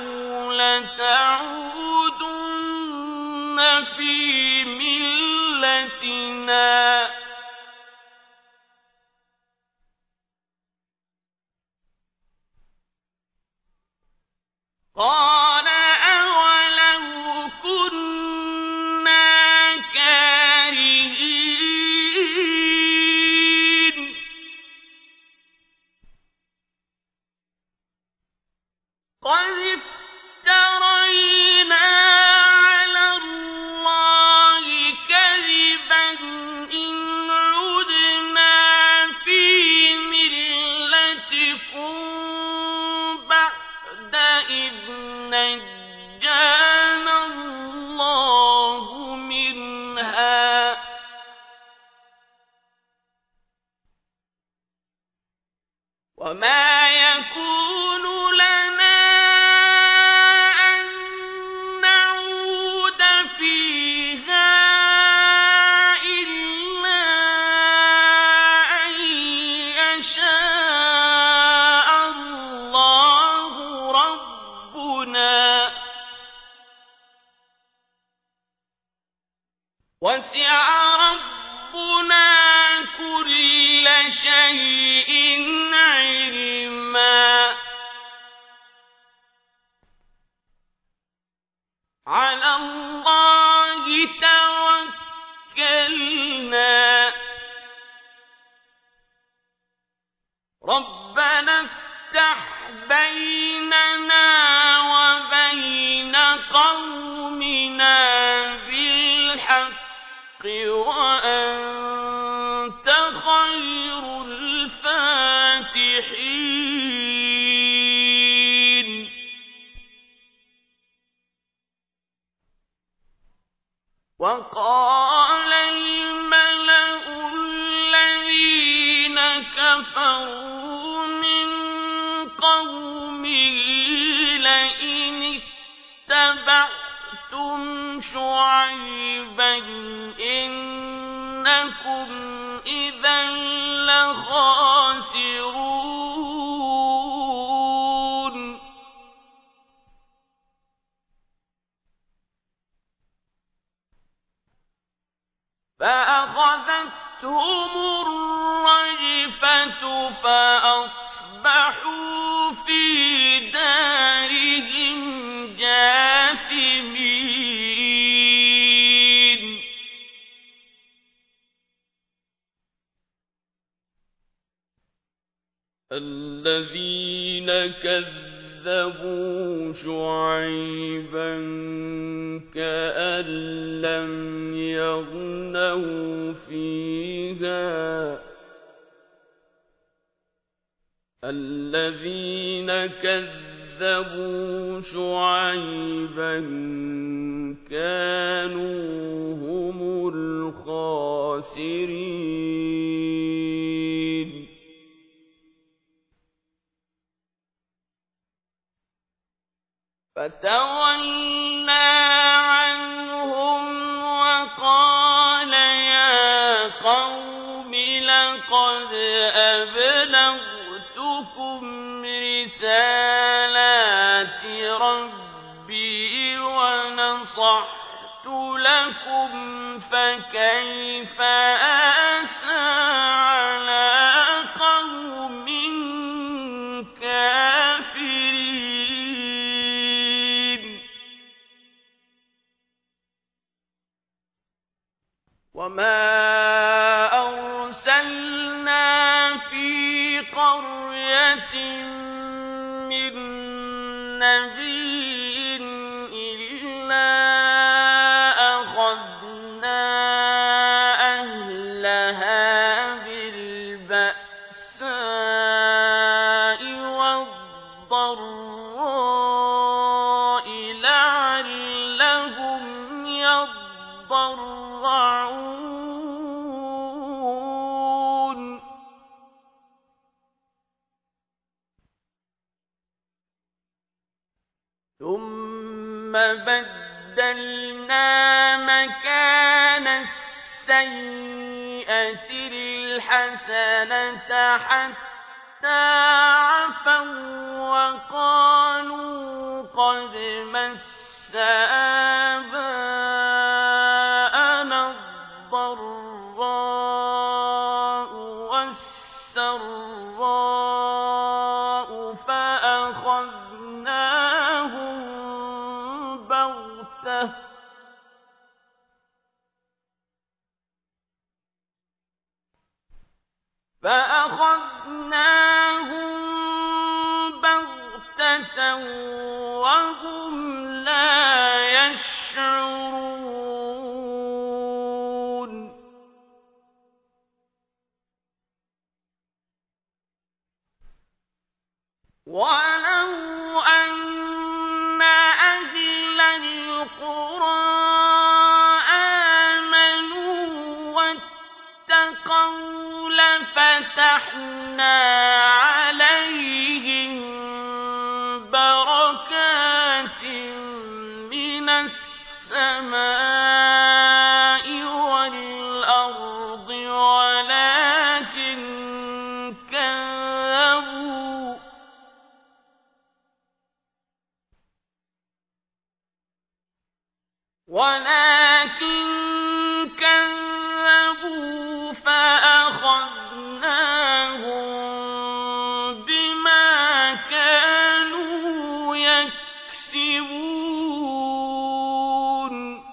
لتعودن في ملتنا قال أولو كنا كارهين قد افترينا على الله كذبا إن عدنا في ملتكم بعد إذ نجانا الله منها وما يكون لنا أن نعود فيها إلا أن يشاء الله ربنا وسع ربنا كل شيء علما على الله توكلنا ربنا افتح بيننا وبين قومنا بالحق وأنت خير الفاتحين وقال الملأ الذين كفروا من قومه لئن اتبعتم شعيبا إنكم إذا لخاسرون فأخذتهم الرجفة فأصبحوا في دارهم جاثمين الذين كذبوا شعيبا كأن لم يغنوا فيها الذين كذبوا شعيبا كانوا هم الخاسرين فتولى عنهم وقال يا قوم لقد أبلغتكم رسالات ربي ونصحت لكم فكيف آسى على قوم كافرين وما أرسلنا في قرية من نبي إلا أخذنا أهلها بالبأساء والضراء لعلهم يضرعون ثم بدلنا مكان السيئة الحسنة حتى عفوا وقالوا قد مس آباءنا الضراء والسراء فأخذناهم بغتة فأخذناهم بغتة وهم لا يشعرون ولو أن أهل القرى آمنوا واتقوا لفتحنا عليهم بركات من السماء والأرض ولكن كذبوا ولكن كذبوا فأخذناهم بما كانوا يكسبون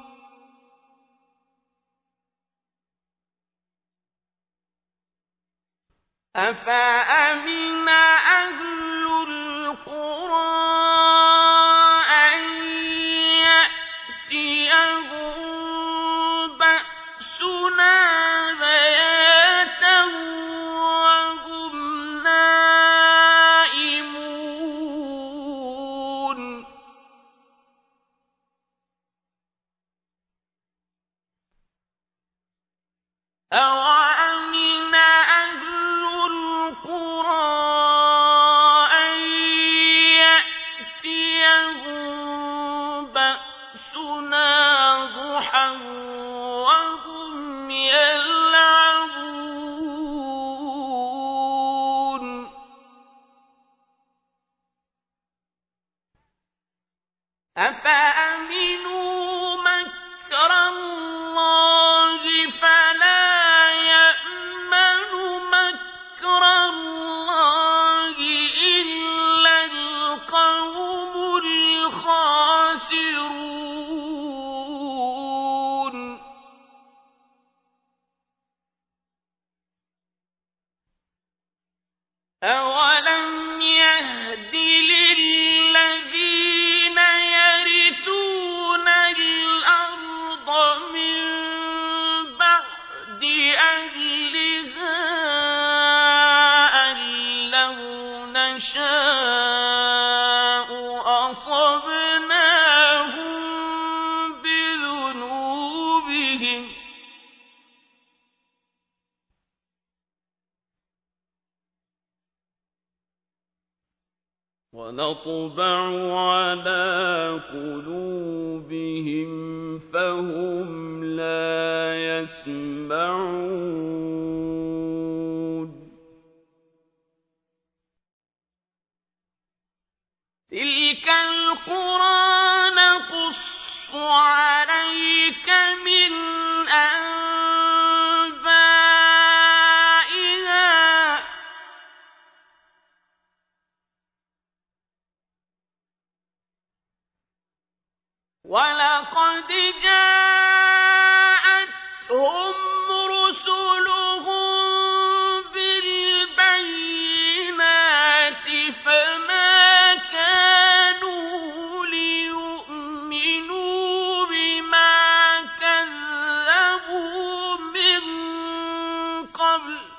أفأمن أهل القرى أن يأتيهم بأسنا بياتا وهم نائمون أوأمن أهل القرى أن يأتيهم بأسنا ضحى وهم يلعبون أفأمنوا مكر الله فلا أَوَلَمْ يَهْدِ لِلَّذِينَ يَرِثُونَ الْأَرْضَ مِن بَعْدِ أَهْلِهَا أَن لَّوْ نَشَاءُ أَصَبْنَاهُم بِذُنُوبِهِمْ ۚ وَنَطْبَعُ عَلَىٰ قُلُوبِهِمْ فَهُمْ لَا يَسْمَعُونَ تِلْكَ الْقُرَىٰ نَقُصُّ عَلَيْكَ مِنْ أَنبَائِهَا ۚ وَلَقَدْ جَاءَتْهُمْ رُسُلُهُم بِالْبَيِّنَاتِ فَمَا كَانُوا لِيُؤْمِنُوا بِمَا كَذَّبُوا مِن قَبْلُ ۚ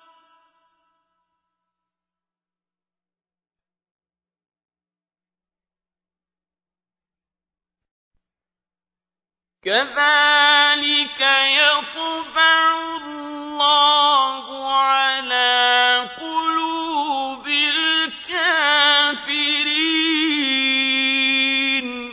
كَذَٰلِكَ يَطْبَعُ اللَّهُ عَلَىٰ قُلُوبِ الْكَافِرِينَ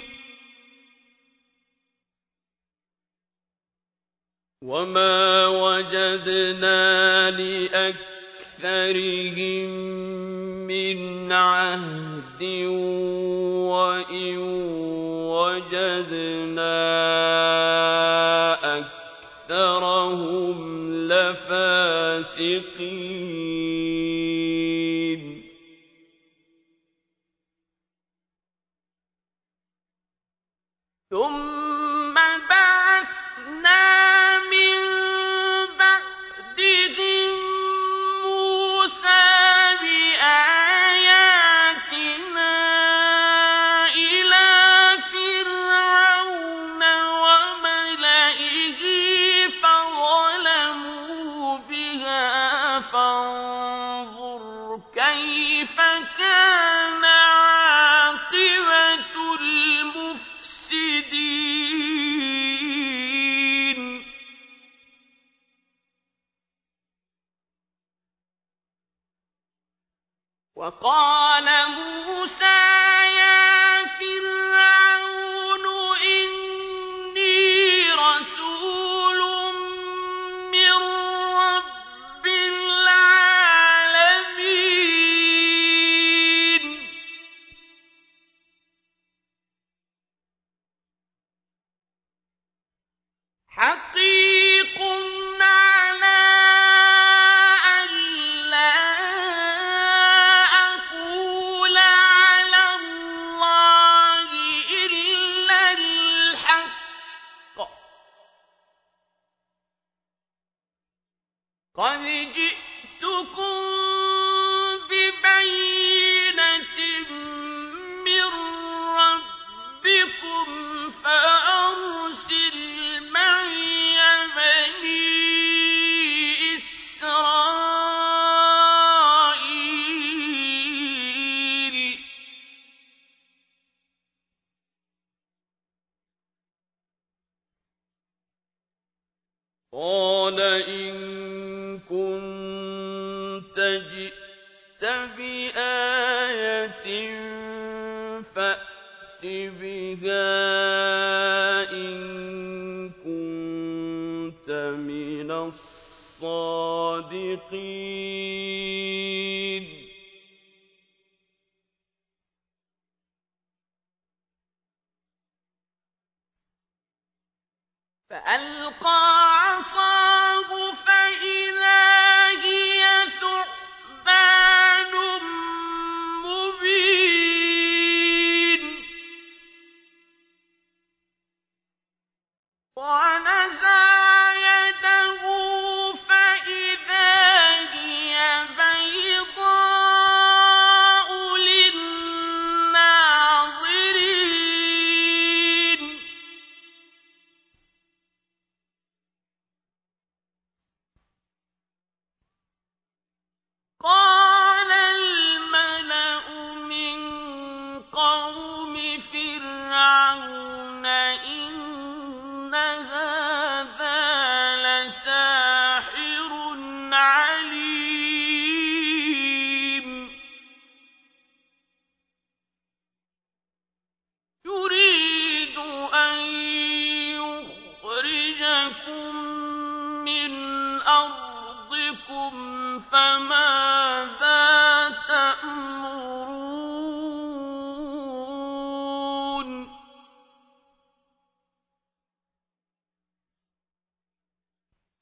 وَمَا وَجَدْنَا لِأَكْثَرِهِم مِّنْ عَهْدٍ وَإِن وَجَدْنَا أَكْثَرَهُمْ لَفَاسِقِينَ ثُمَّ بَعَثْنَا مِن بَعْدِهِم مُّوسَىٰ بِآيَاتِنَا إِلَىٰ فِرْعَوْنَ وَمَلَئِهِ فَظَلَمُوا بِهَا فَانظُرْ كَيْفَ كَانَ عَاقِبَةُ الْمُفْسِدِينَ وَقَالَ مُوسَىٰ يَا فِرْعَوْنُ إِنِّي رَسُولٌ مِّن رَّبِّ الْعَالَمِينَ حَقِيقٌ عَلَىٰ أَن لَّا أَقُولَ عَلَى اللَّهِ إِلَّا الْحَقَّ ۚ قَدْ جِئْتُكُم بِبَيِّنَةٍ مِّن رَّبِّكُمْ فَأَرْسِلْ مَعِيَ بَنِي إِسْرَائِيلَ قَالَ إِن كُنتَ جِئْتَ بِآيَةٍ فَأْتِ بِهَا إِن كُنتَ مِنَ الصَّادِقِينَ فَأَلْقَىٰ عَصَاهُ فَإِذَا هِيَ ثُعْبَانٌ مُّبِينٌ وَنَزَعَ يَدَهُ فَإِذَا هِيَ بَيْضَاءُ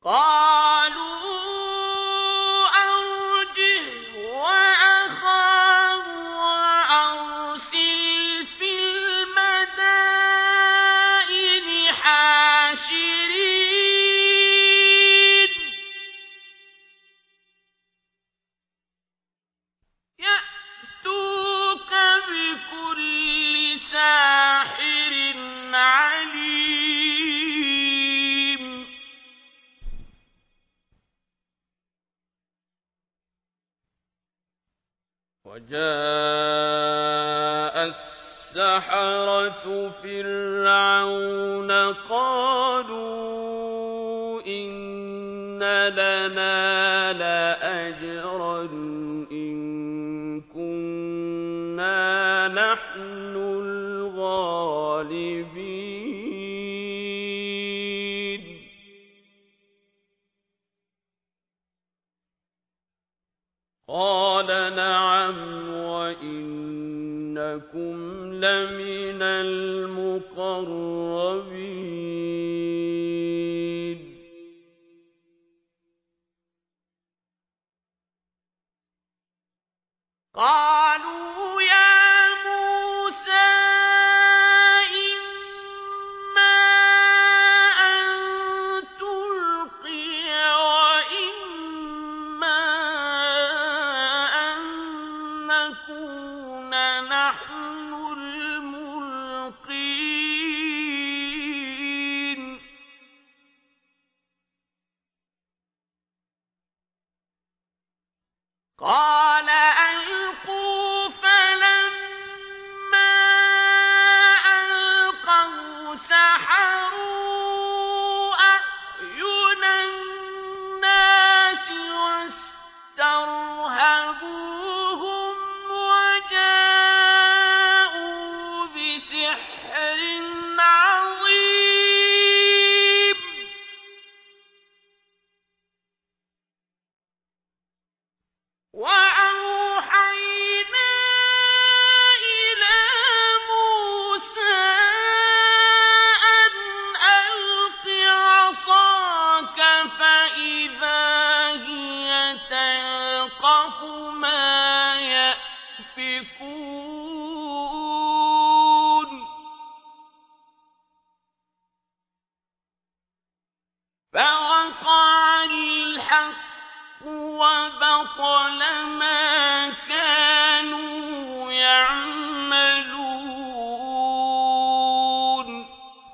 قالوا أرجه وأخاه وأرسل في المدائن حاشرين يأتوك بكل ساحر عليم وجاء السحرة فرعون قالوا إن لنا لأجرا إن كنا نحن الغالبين قال نعم وإنكم لمن المقربين قالوا يا موسى إما أن تلقي وإما أن نكون نحن الملقين قال ألقوا فلما ألقوا سحروا أعين الناس واسترهبوهم وجاءوا بسحر عظيم وأوحينا إلى موسى أن ألق عصاك فإذا هي تلقف ما يأفكون فوقع الحق وبطل ما كانوا يعملون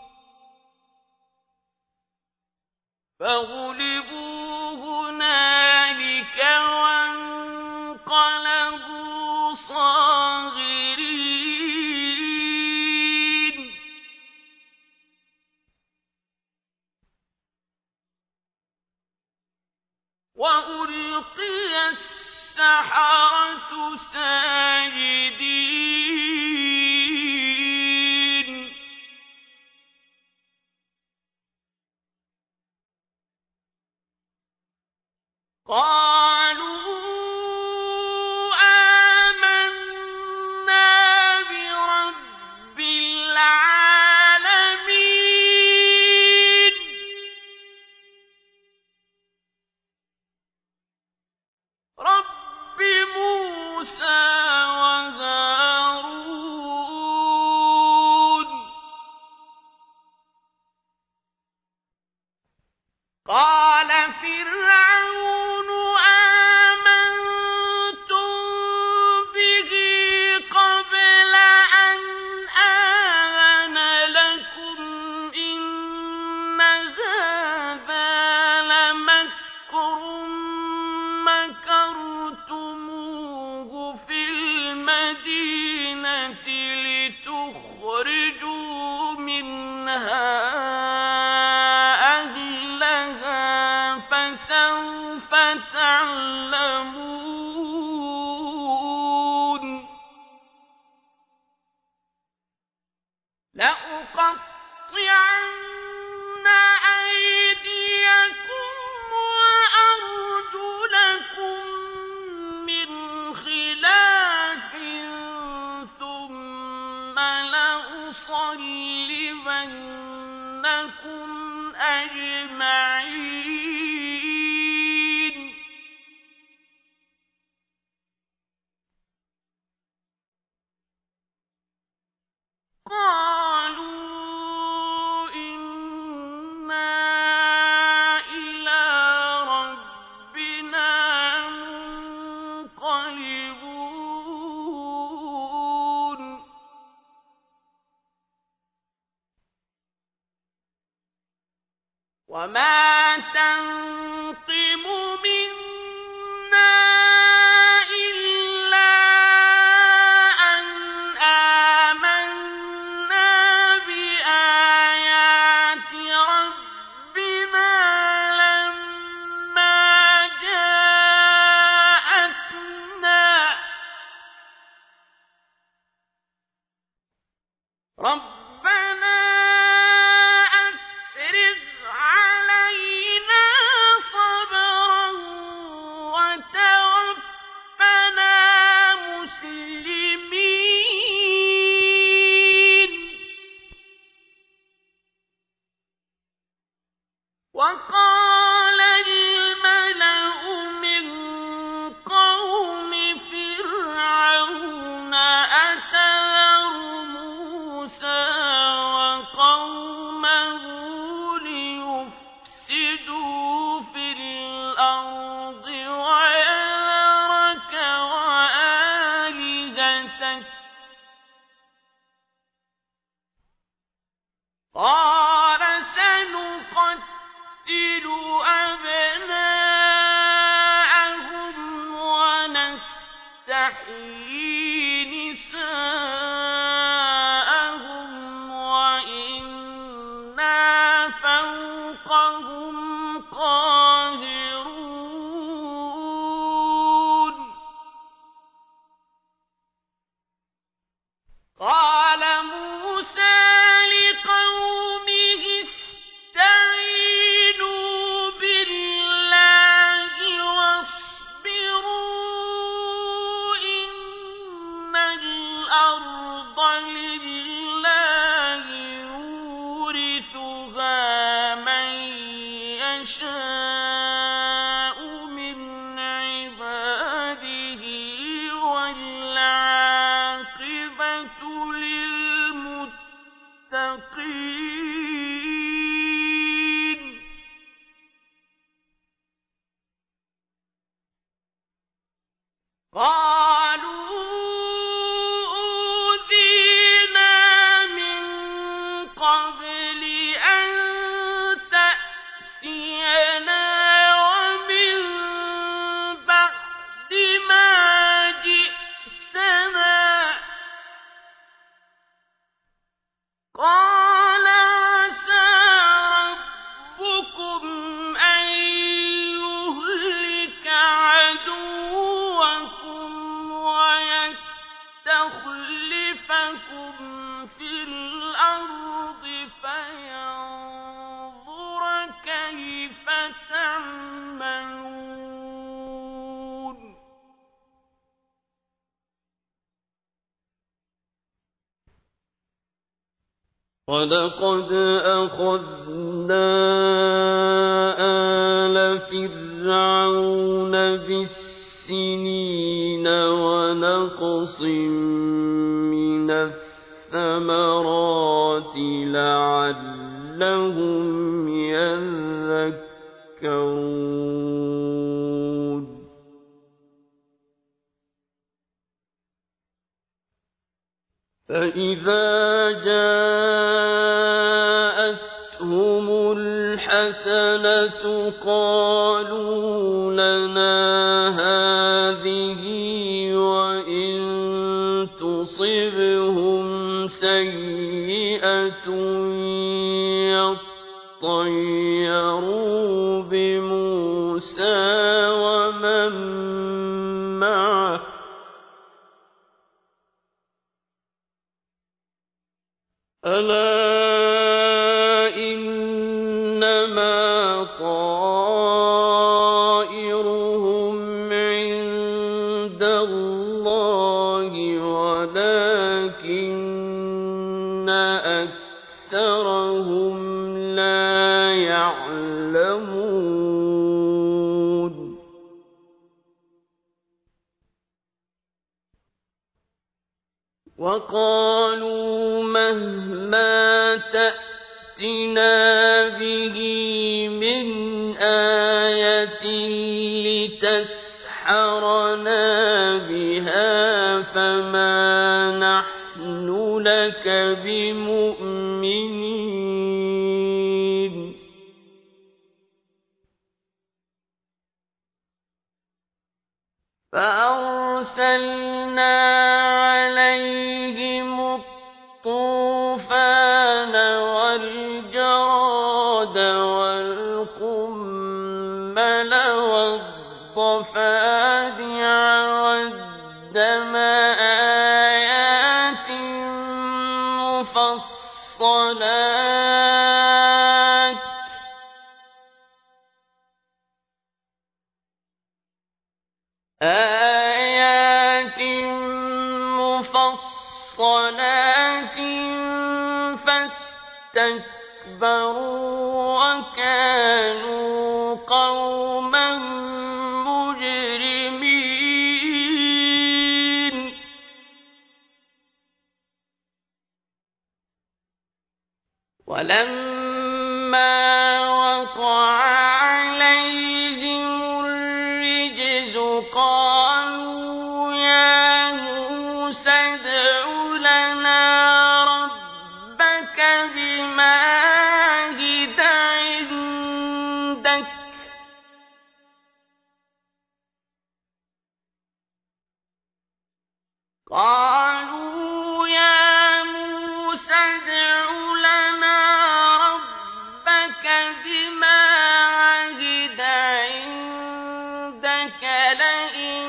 فغلبوا هنالك وانقلبوا صاغرين وألقي السحرة ساجدين قالوا آمنا برب العالمين رب موسى وهارون قال فرعون آمنتم به قبل أن آذن لكم إن هذا لمكر مكرتموه في المدينة لتخرجوا منها أهلها فسوف تعلمون لأقطعن أيديكم وأرجلكم من خلاف ثم لأصلبنكم أجمعين وما تنقم منا إلا أن آمنا بآيات ربنا لما جاءتنا ربنا أفرغ علينا صبرا وتوفنا مسلمين وقال الملأ من قوم فرعون أتذر موسى وقومه ليفسدوا في الأرض ويذرك وآلهتك قال سنقتل أبناءهم ونستحيي نساءهم وإنا فوقهم قاهرون قال موسى لقومه استعينوا بالله واصبروا إن الأرض لله يورثها من يشاء من عباده والعاقبة للمتقين قالوا أوذينا من قبل أن تأتينا ومن بعد ما جئتنا قال عسى ربكم أن يهلك عدوكم ويستخلفكم في الأرض فينظر كيف تعملون ولقد أخذنا آل فرعون بالسنين ونقص من الثمرات لعلهم يذكرون فإذا جاءتهم الحسنة قالوا لنا هذه وإن تصبهم سيئة يطيروا بموسى ومن معه ألا إنما طائرهم عند الله ولكن أكثرهم لا يعلمون وقالوا مهما تأتنا به من آية لتسحرنا بها فما نحن لك بمؤمنين فأرسلنا عليهم الطوفان والجراد والقمل والضفادع والدم آيات مفصلات آيات مفصلات فاستكبروا وكانوا قوما مجرمين ولما وقع عليهم الرجز قالوا يا موسى ادع لنا ربك بما عهد عندك قالوا يا موسى ادع لنا ربك بما عهد عندك لئن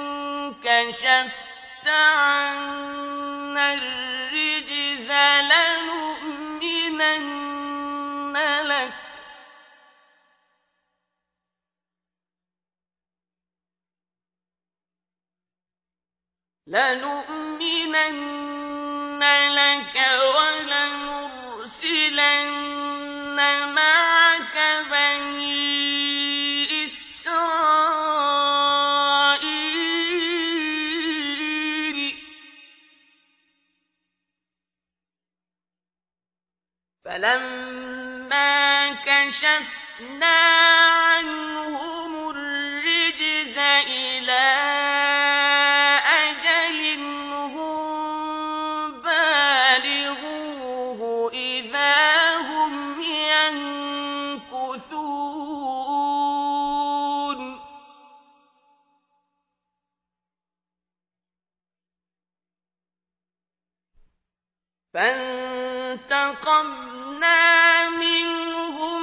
كشفت عنا الرجز لنؤمنن لك لنؤمنن لك ولنرسلن معك بني إسرائيل فلما كشفنا عنهم الرجز إلى فانتقمنا منهم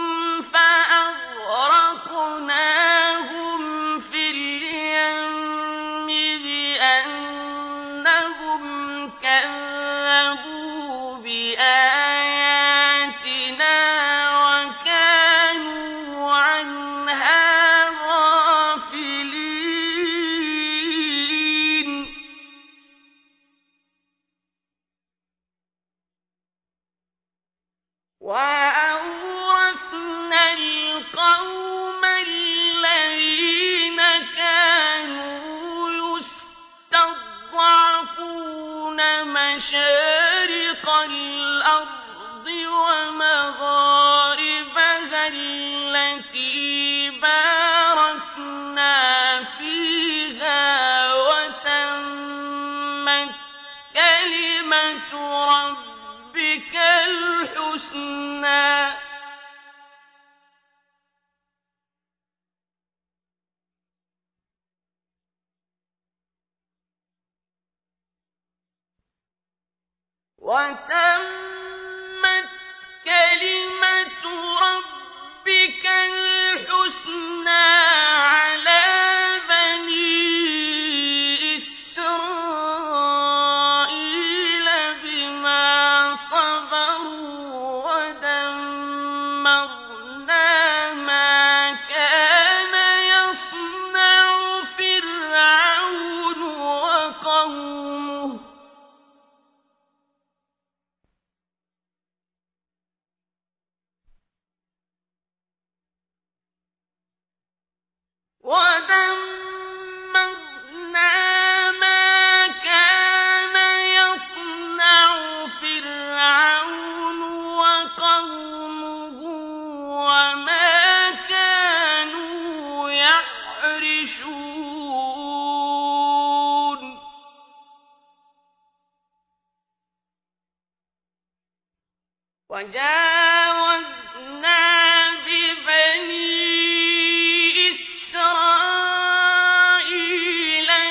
فأغرقناهم في اليم بأنهم كذبوا بآياتنا وكانوا عنها غافلين وأورثنا القوم الذين كانوا يستضعفون مشارق الأرض ومغاربها التي باركنا فيها وتمت كلمة ربك الحسنى وتمت كلمة ربك الحسنى على بني إسرائيل بما صبروا ودمرنا ما كان يصنع فرعون وقومه ودمرنا ما كان يصنع فرعون وقومه وما كانوا يعرشون وجاوزنا ببني إسرائيل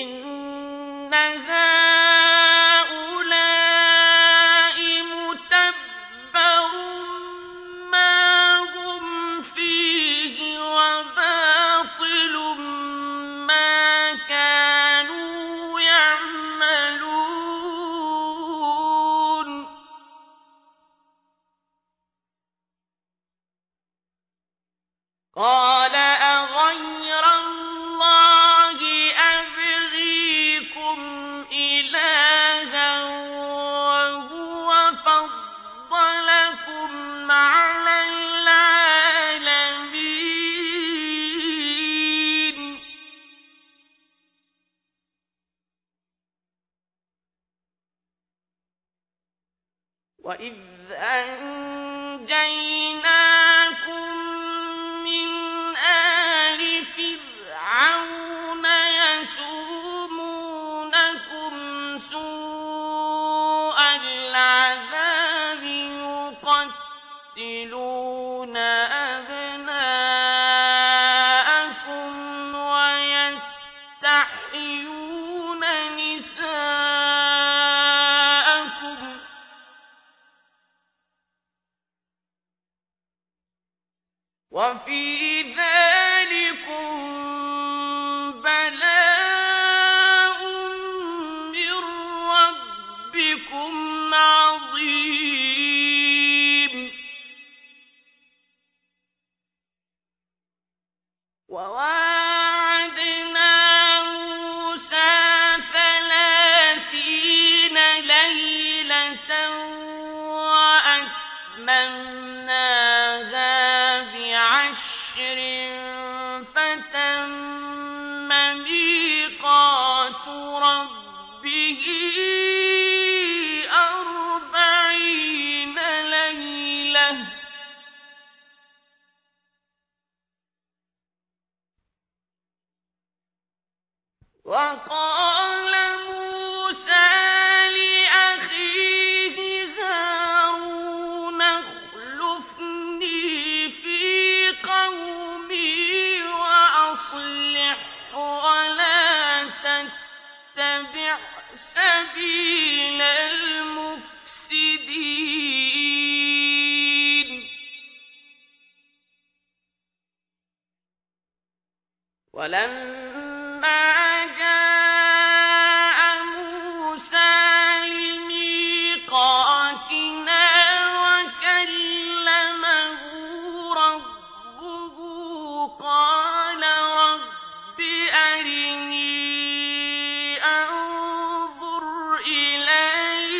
إِنَّ هَٰؤُلَاءِ مُتَبَّرٌ مَّا هُمْ فِيهِ وَبَاطِلٌ مَّا كَانُوا يَعْمَلُونَ قَالَ أَغَيْرَ اللَّهِ أَبْغِيكُمْ إِلَٰهًا وَهُوَ فَضَّلَكُمْ عَلَى الْعَالَمِينَ وَإِذْ أَنجَيْنَاكُم مِّنْ آلِ فِرْعَوْنَ يَسُومُونَكُمْ سُوءَ الْعَذَابِ يُقَتِّلُونَ أَبْنَاءَكُمْ وَيَسْتَحْيُونَ نِسَاءَكُمْ ۚ وَفِي ذَٰلِكُم بَلَاءٌ مِّن رَّبِّكُمْ عَظِيمٌ وَوَاعَدْنَا مُوسَىٰ ثَلَاثِينَ لَيْلَةً وَأَتْمَمْنَاهَا بِعَشْرٍ فَتَمَّ مِيقَاتُ رَبِّهِ أَرْبَعِينَ لَيْلَةً ۚ وَقَالَ مُوسَىٰ لِأَخِيهِ هَارُونَ اخْلُفْنِي فِي قَوْمِي وَأَصْلِحْ وَلَا تَتَّبِعْ سَبِيلَ الْمُفْسِدِينَ وَلَمَّا جَاءَ مُوسَىٰ لِمِيقَاتِنَا وَكَلَّمَهُ رَبُّهُ قَالَ رَبِّ أَرِنِي أَنظُرْ إِلَيْكَ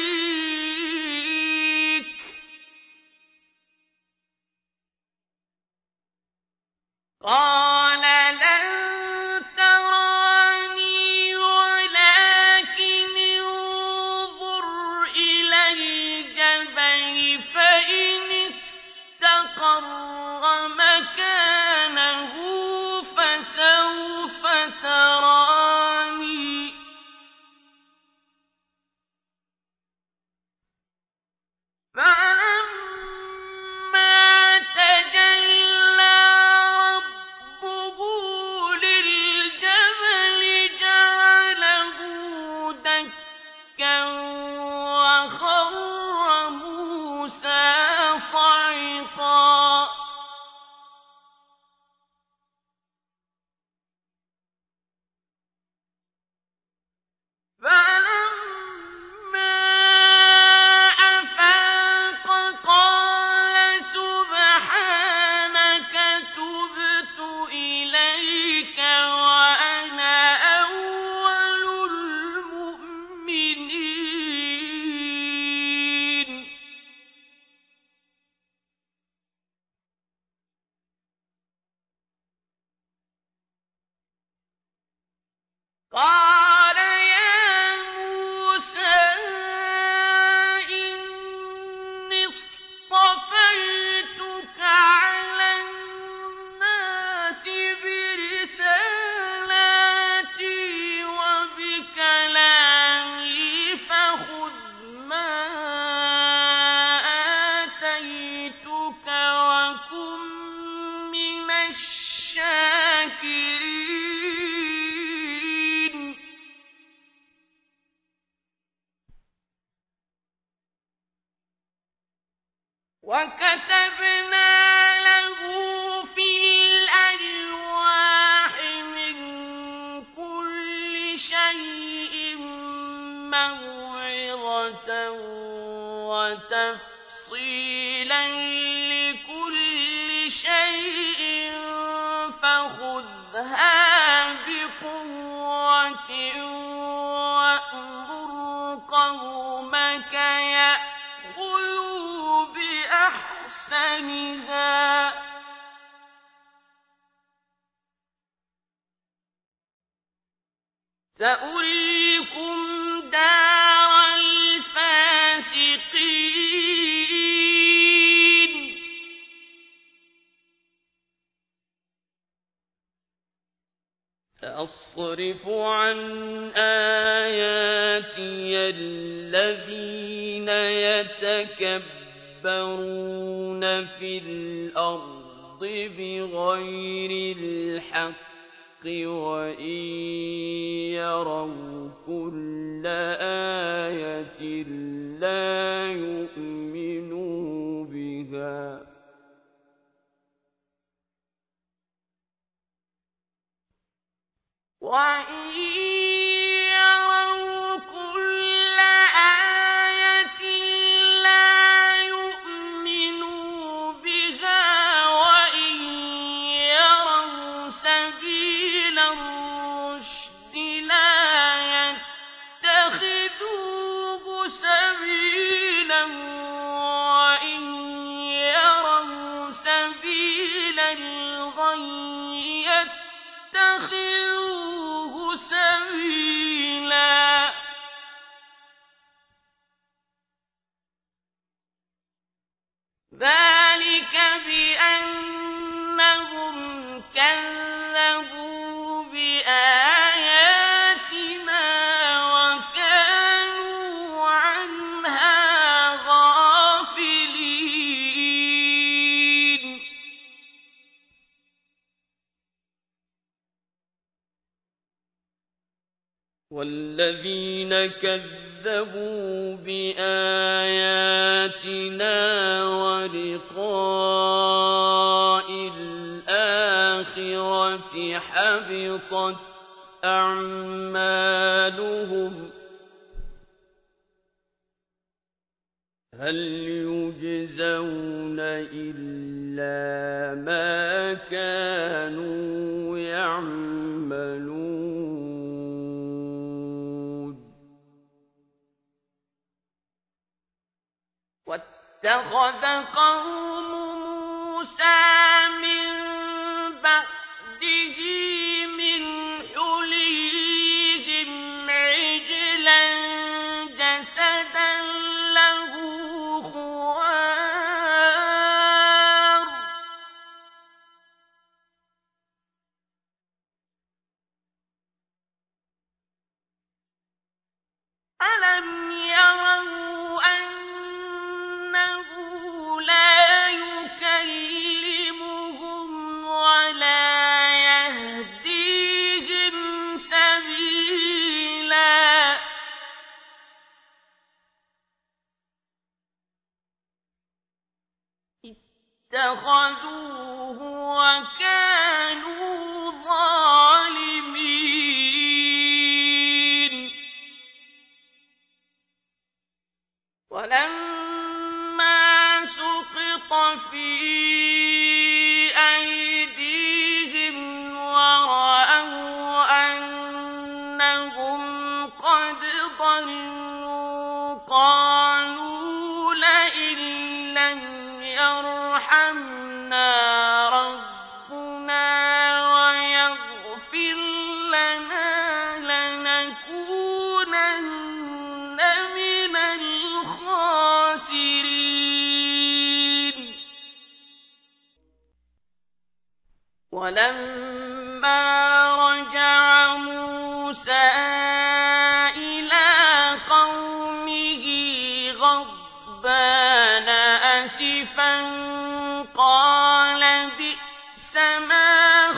وكتبنا له في الألواح من كل شيء موعظة وتفصيلا لكل شيء فخذها بقوة وأمر قومك يأخذوا بأحسنها سأريكم دار الفاسقين سأصرف عن آياتي الذين يتكبرون في الأرض بغير الحق وإن يروا كل آية لا يؤمنوا بها وإن يروا كل آية لا يؤمنوا بها وإن يروا سبيل الرشد لا يتخذوه سبيلا وإن يروا سبيل الغي يتخذوه سبيلا ذلك بأنهم كذبوا بآياتنا وكانوا عنها غافلين والذين كذبوا بآياتنا ولقاء الآخرة حبطت أعمالهم هل يجزون إلا ما كانوا يعملون واتخذ قوم موسى من بعده من حليهم عجلا جسدا له خوار ألم يروا أنه لا يكلمهم ولا يهديهم سبيلا اتخذوه وكانوا ظالمين ولما سقط في أيديهم ورأوا أنهم قد ضلوا قالوا لئن لم يرحمنا ربنا ويغفر لنا لنكونن من الخاسرين ولما رجع موسى إلى قومه غضبان آسفا قال بئس ما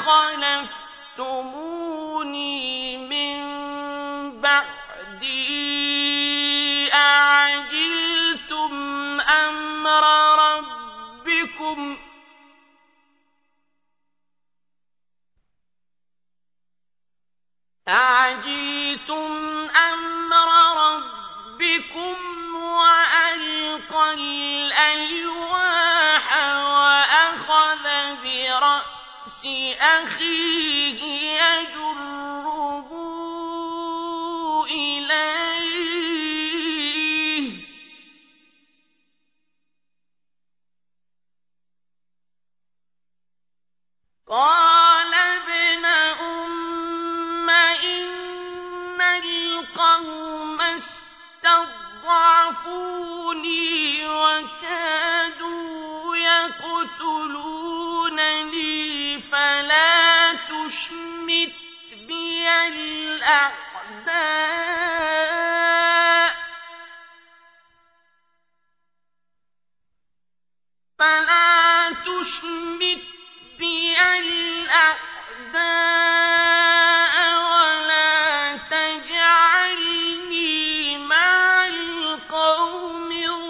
خلفتموني من بعدي أعجلتم أمر ربكم أخيه يجره إليه قال ابن أم إن القوم استضعفوني وكادوا يقتلونني فلا تشمت بي الأعداء فلا تشمت بي الأعداء ولا تجعلني مع القوم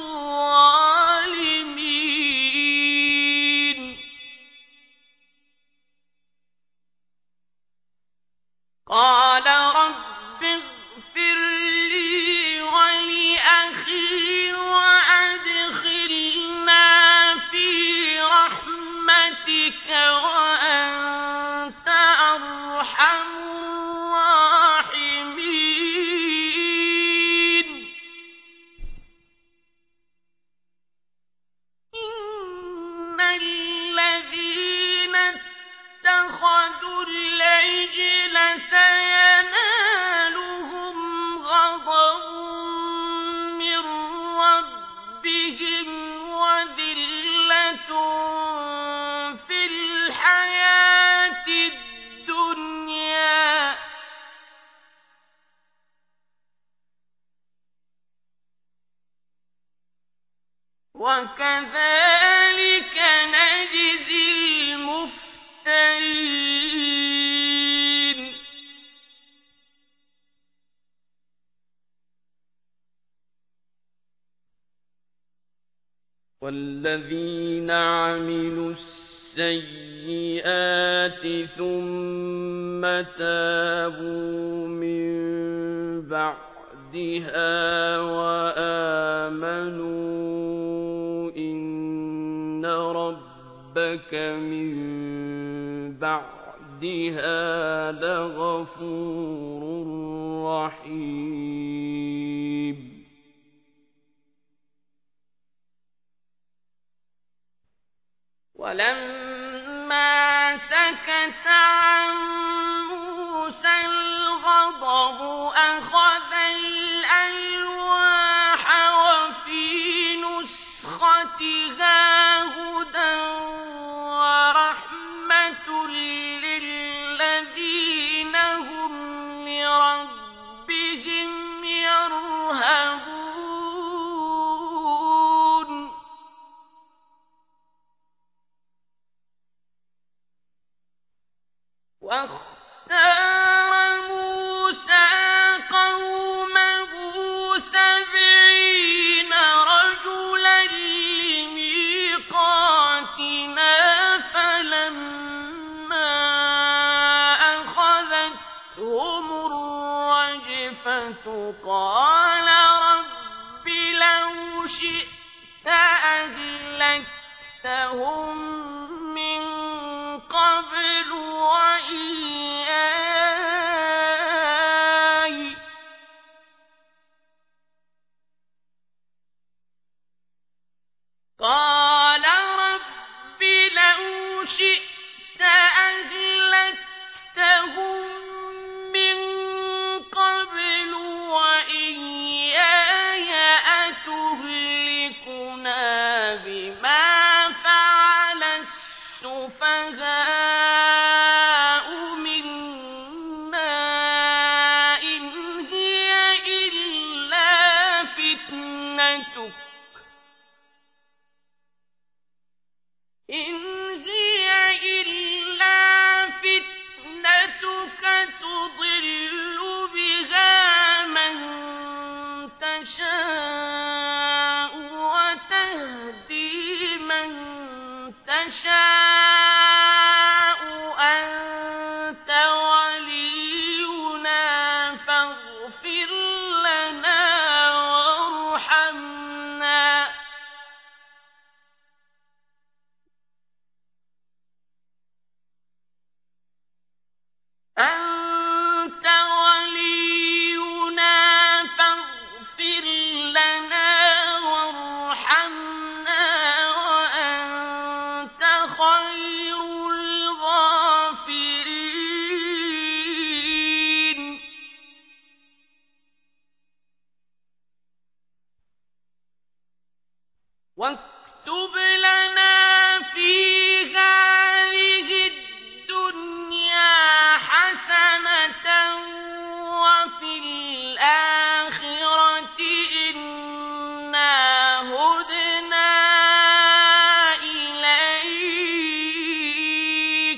الظالمين قال رب اغفر لي ولأخي وأدخلنا في رحمتك وأنت أرحم الراحمين إن الذين اتخذوا العجل سينالهم غضب من ربهم وذلة في الحياة الدنيا وكذلك نجزي المفترين والذين عملوا السيئات ثم تابوا من بعدها وآمنوا إن ربك من بعدها لغفور رحيم ولما سكت عن موسى الغضب أخذ الألواح وفي نسختها هدى ورحمة للذين هم لربهم يرهبون واختار موسى قومه سبعين رجلا لميقاتنا فلما أخذتهم الرجفة قال رب لو شئت أهلكتهم من قبل وإياي قال رب لو شئت أهلكتهم من قبل وإياي أتهلكنا بما فعل السفهاء منا إن هي إلا فتنتك إن هي إلا فتنتك تضل بها من تشاء وتهدي من تشاء أنت ولينا فاغفر لنا وارحمنا واكتب لنا في هذه الدنيا حسنة وفي الآخرة إنا هدنا إليك.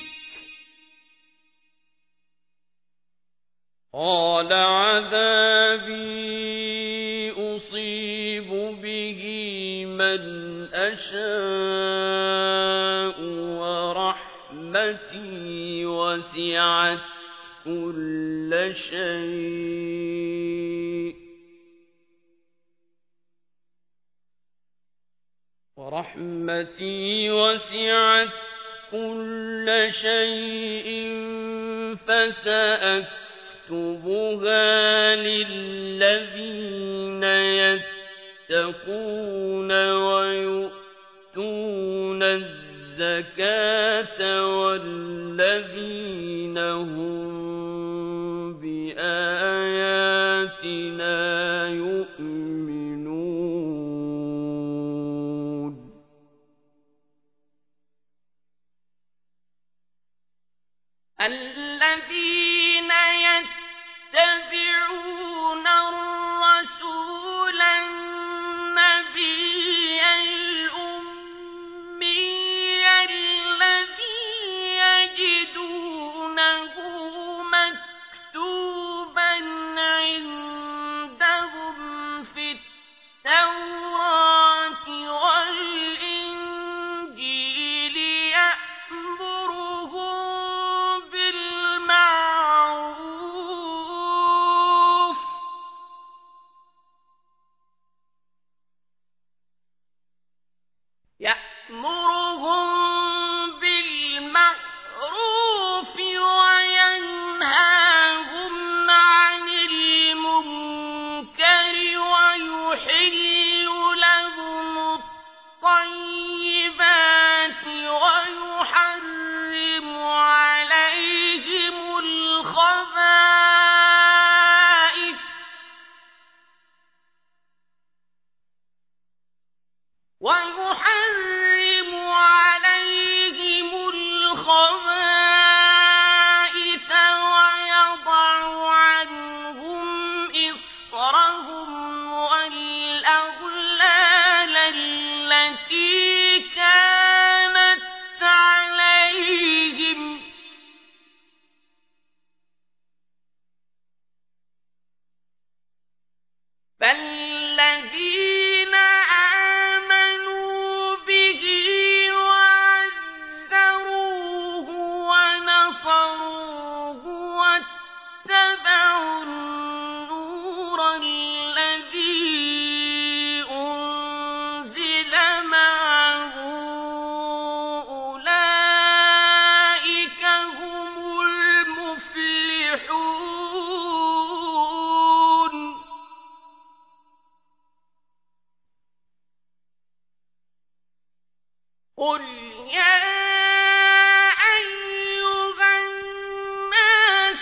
قال عذابي أصيب به من أشاء ورحمتي وسعت كل شيء ورحمتي وسعت كل شيء فسأكتبها للذين يتقون ويؤتون الزكاة والذين هم بآياتنا يؤمنون. الذين يتبعون الرسول النبي الأمي الذي يجدونه مكتوبا عندهم في التوراة والإنجيل يأمرهم بالمعروف يأمرهم بالمعروف وينهاهم عن المنكر ويحل لهم الطيبات ويحرم عليهم الخبائث ويحرم عليهم الخبائث ويضع عنهم إصرهم والأغلال التي كانت عليهم فالذين آمنوا به وعزروه ونصروه واتبعوا النور الذي أنزل معه أولئك هم المفلحون. قل يا أيها الناس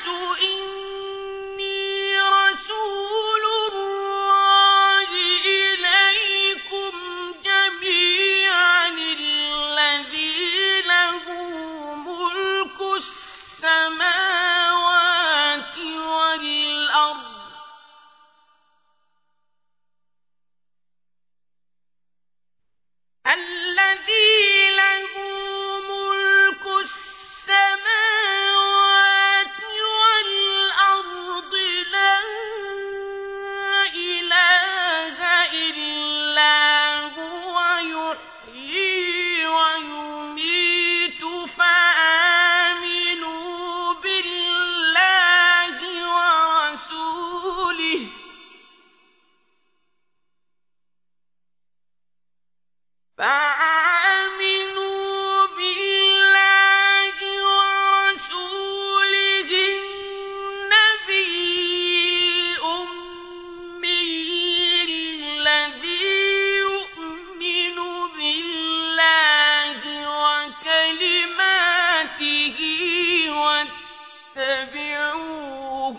إني رسول الله إليكم جميعا الذي له ملك السماوات والأرض الذي له ملك السماوات والأرض لا إله إلا هو يحيي ويميت فآمنوا بالله ورسوله فآمنوا بالله ورسوله النبي الأمي الذي يؤمن بالله وكلماته واتبعوه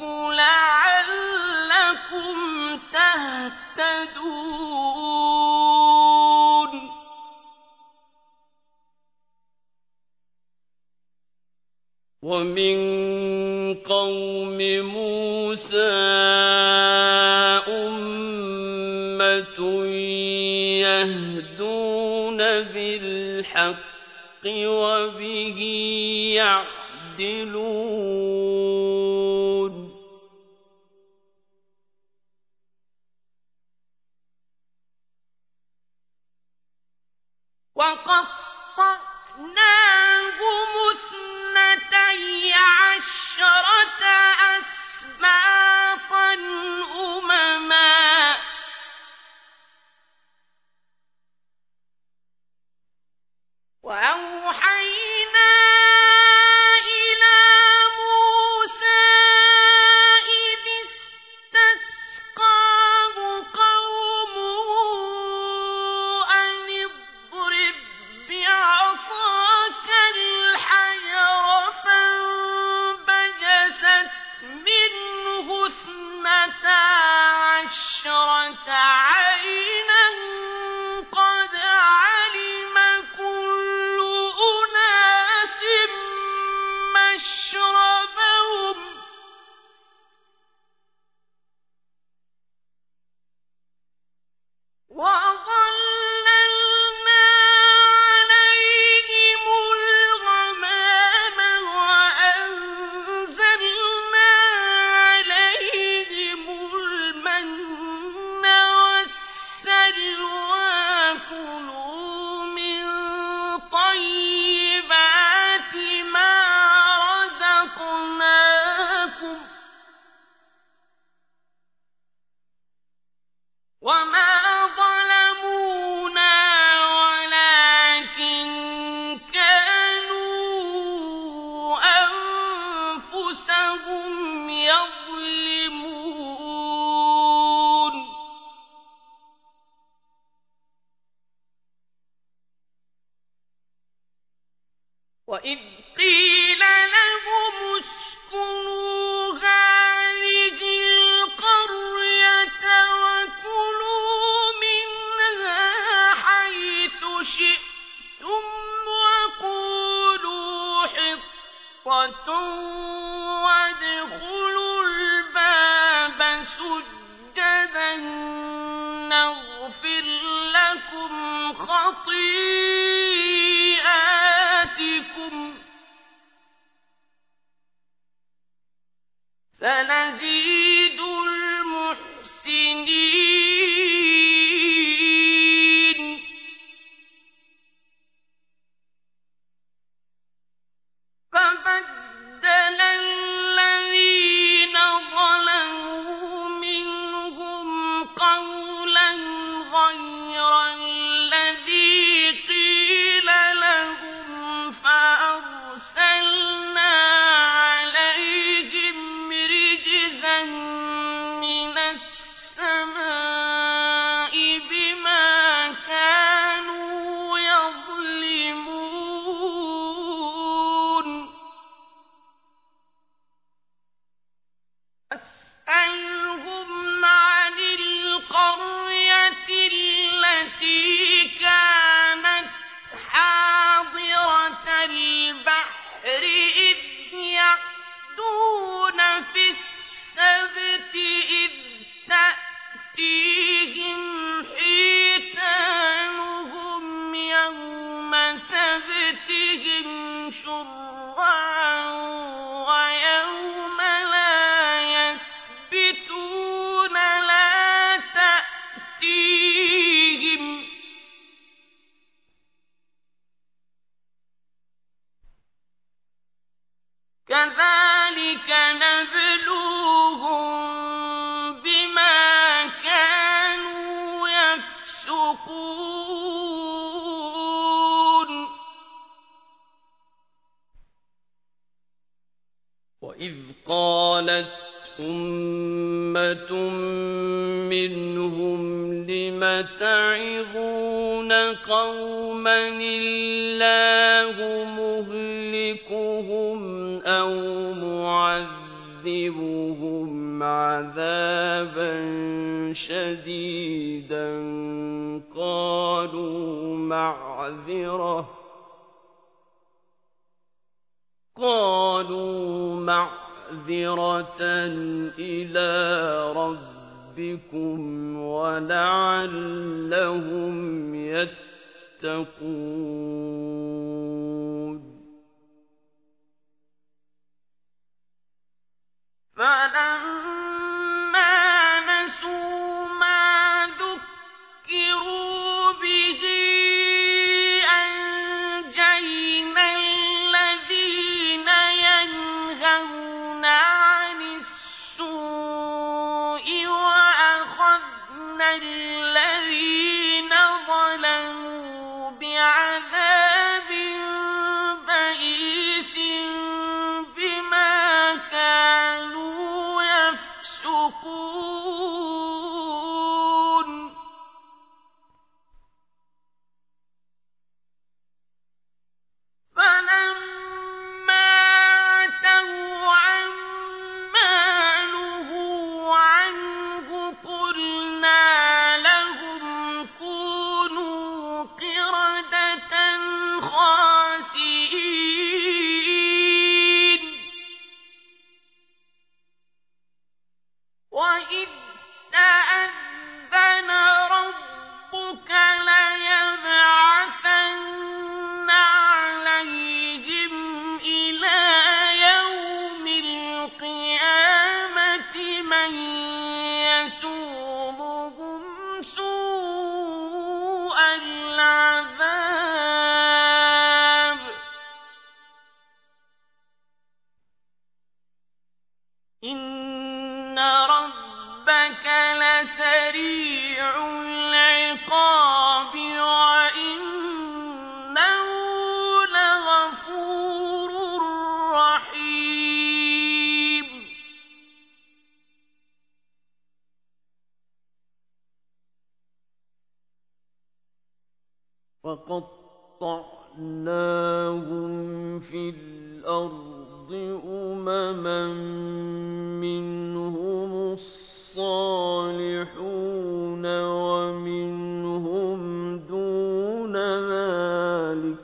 لعلكم تهتدون. من قوم موسى أمة يهدون بالحق وبه يعدلون وقطعناهم اثنتي عشرة أسباطا أمما وأوحينا إلى موسى إذ استسقاه قومه أن اضرب بعصاك الحجر فانبجست منه اثنتا عشرة عينا قد علم كل أناس مشربهم وظللنا عليهم الغمام وأنزلنا عليهم المن والسلوى كلوا من طيبات ما رزقناكم وما ظلمونا ولكن كانوا أنفسهم يظلمون وإذ قيل لهم اسكنوا هذه القرية وكلوا منها حيث شئتم وقولوا حطة وادخلوا الباب سجدا نغفر لكم خطيئاتكم سنزيد المحسنين فبدل الذين ظلموا منهم قولا غير الذي قيل لهم فأرسلنا عليهم رجزا من السماء بما كانوا يظلمون أسألهم عن القرية التي كانت حاضرة البحر إذ يعدون في السبت إذ تأتيهم حيتانهم يوم سبتهم شرعا ويوم لا يسبتون لا تأتيهم كذلك نبلوهم بما كانوا يفسقون وإذ قالت أمة منهم لم تعظون قوما الله مهلكهم أو معذبهم عذابا شديدا قالوا معذرة قالوا معذرة إلى ربكم ولعلهم يتقون فلما نسوا ما ذكروا به أنجينا الذين ينهون عن السوء وأخذنا الذين ظلموا بعذاب بئيس بما كانوا يفسقون فلما عتوا عما نهوا عنه قلنا لهم كونوا قردة خاسئين وإذ تأذن ربك ليبعثن عليهم إلى يوم القيامة من يسومهم سوء العذاب إن ربك لسريع العقاب وإنه لغفور رحيم وقطعناهم في الأرض أمما منهم الصالحون ومنهم دون ذلك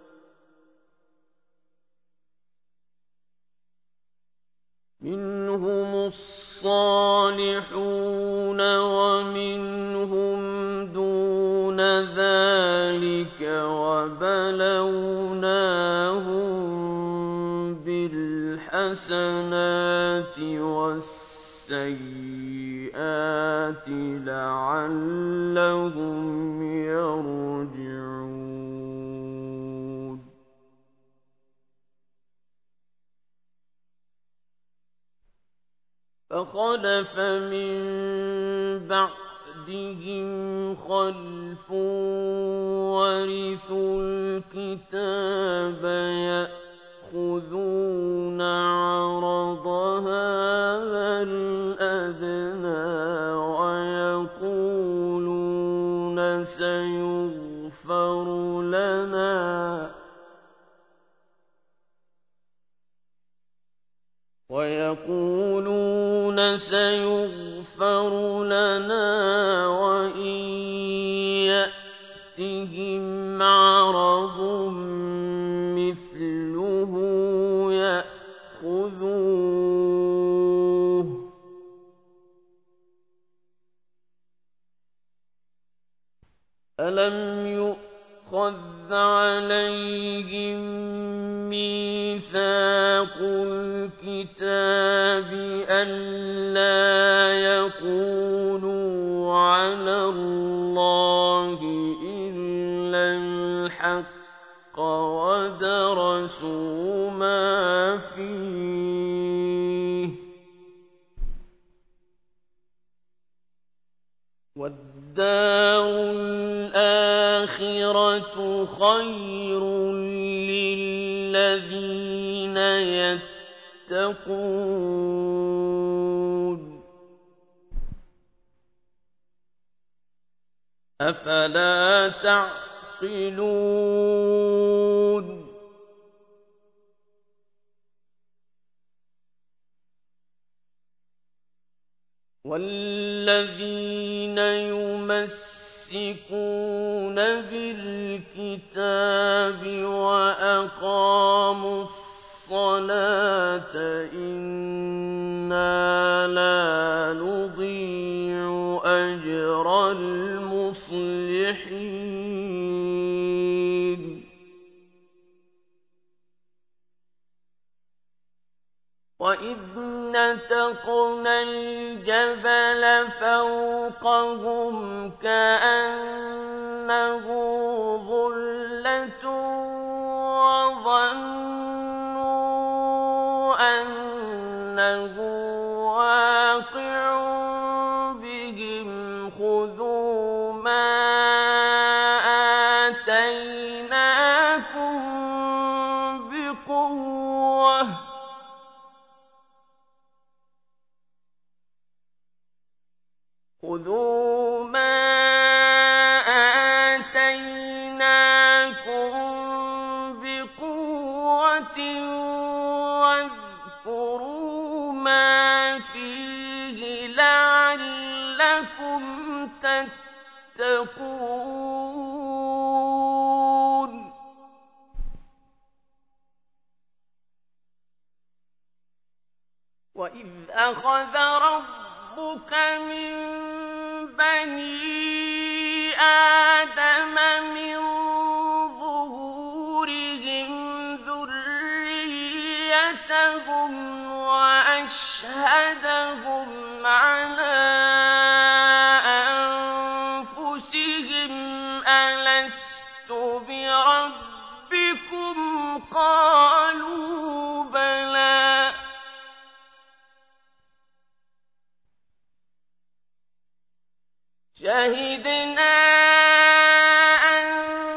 منهم الصالحون ومنهم دون ذلك وبلوناهم بالحسنات والسيئات لعلهم يرجعون فخلف من بعدهم خلف ورثوا الكتاب يأخذون عرض هذا الأدنى ويقولون سيغفر لنا ويقولون سيغفر لنا وإن يأتهم عرض مثله يأخذوه ألم يؤخذ عليهم ميثاق الكتاب ألا يقولوا على الله إلا الحق ودرسوا ما فيه والدار الآخرة خير للذين يتقون أفلا تعقلون والذين يمسكون بالكتاب وأقاموا الصَّلَاةَ إِنَّا لَا نُضِيعُ أَجْرَ الْمُصْلِحِينَ وَإِذْ نَتَقْنَا الْجَبَلَ فَوْقَهُمْ كَأَنَّهُ ظُلَّةٌ وَظَنُّوا أَنَّهُ وَاقِعٌ بِهِمْ خُذُوا مَا آتَيْنَاكُم بِقُوَّةٍ خُذُوا مَا آتَيْنَاكُم بِقُوَّةٍ وَاذْكُرُوا مَا فِيهِ لَعَلَّكُمْ تَتَّقُونَ وَإِذْ أَخَذَ رَبُّكَ مِن بَنِي آدَمَ مِن ظُهُورِهِمْ ذُرِّيَّتَهُمْ وَأَشْهَدَهُمْ عَلَىٰ أَنفُسِهِمْ أَلَسْتُ بِرَبِّكُمْ ۖ قَالُوا بَلَىٰ شَهِدْنَا أَن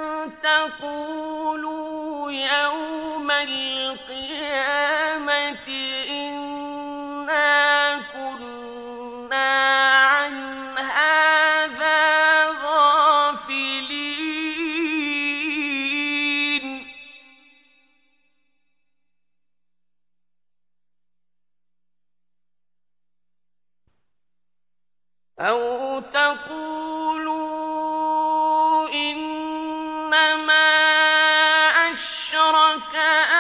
تَقُولُوا يَوْمَ الْقِيَامَةِ إِنَّا كُنَّا عَنْ هَٰذَا غَافِلِينَ أَوْ تَقُولُوا إِنَّمَا أَشْرَكَ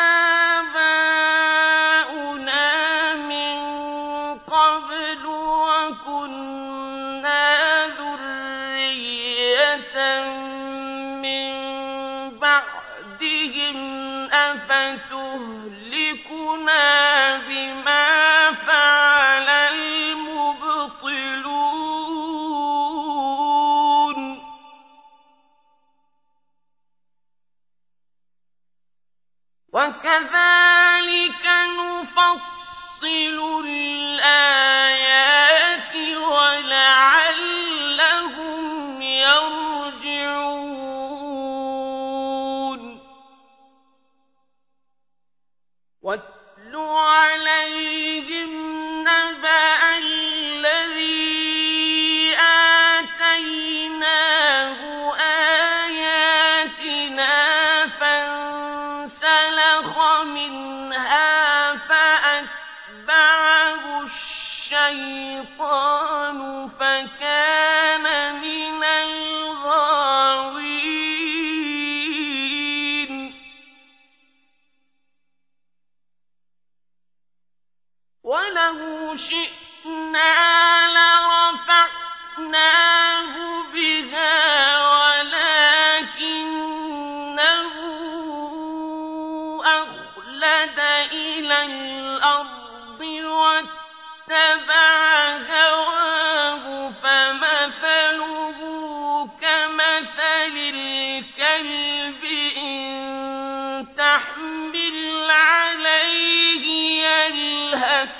آبَاؤُنَا مِن قَبْلُ وَكُنَّا ذُرِّيَّةً مِّن بَعْدِهِمْ ۖ أَفَتُهْلِكُنَا بِمَا فَعَلَ الْمُبْطِلُونَ وَكَذَٰلِكَ نُفَصِّلُ الْآيَاتِ وَلَعَلَّهُمْ يَرْجِعُونَ وَاتْلُ عَلَيْهِمْ نَبَأَ الَّذِي آتَيْنَاهُ آيَاتِنَا فَانسَلَخَ مِنْهَا فَأَتْبَعَهُ الشَّيْطَانُ فَكَانَ مِنَ الْغَاوِينَ وَلَوْ شِئْنَا لَرَفَعْنَاهُ بِهَا وَلَٰكِنَّهُ أَخْلَدَ إِلَى الْأَرْضِ وَاتَّبَعَ هَوَاهُ فَمَثَلُهُ كَمَثَلِ الْكَلْبِ إِن تَحْمِلْ عَلَيْهِ يَلْهَثْ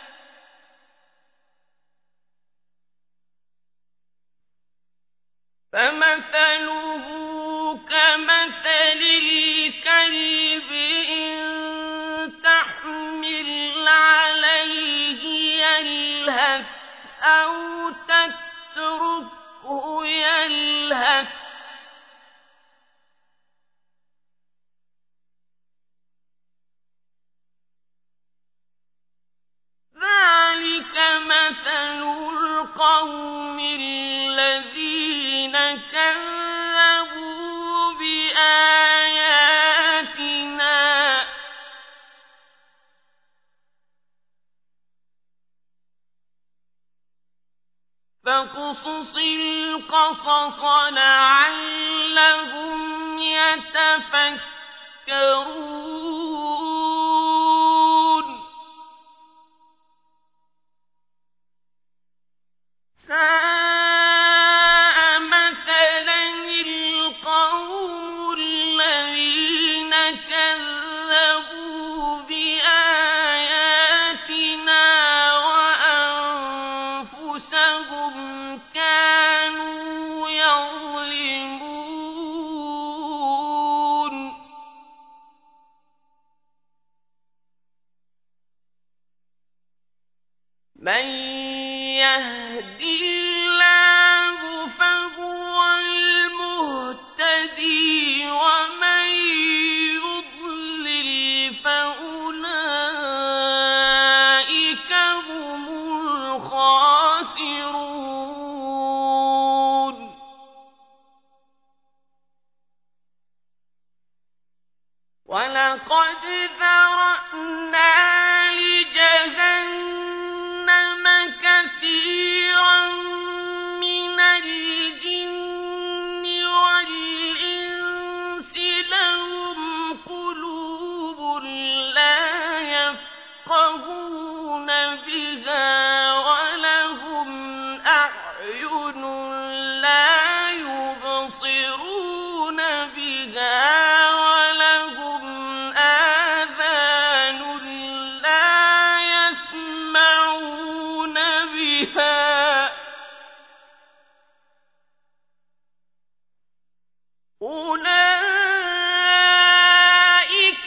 فَمَثَلُهُ كَمَثَلِ الْكَلْبِ إِن تَحْمِلْ عَلَيْهِ يَلْهَثْ أَوْ تَتْرُكْهُ يَلْهَث ذَٰلِكَ مَثَلُ الْقَوْمِ الَّذِينَ كَذَّبُوا بِآيَاتِنَا فاقصص القصص لعلهم يتفكرون ساء مثلا القوم الذين كذبوا بآياتنا وأنفسهم كانوا يظلمون من يهدي الله فهو المهتدي ومن يضلل فأولئك هم الخاسرون ولقد ذرأنا لجهنم كثيرا من الجن والإنس لهم قلوب لا يفقهون بها ولهم أعين لا يبصرون بها ولهم آذان لا يسمعون بها أولئك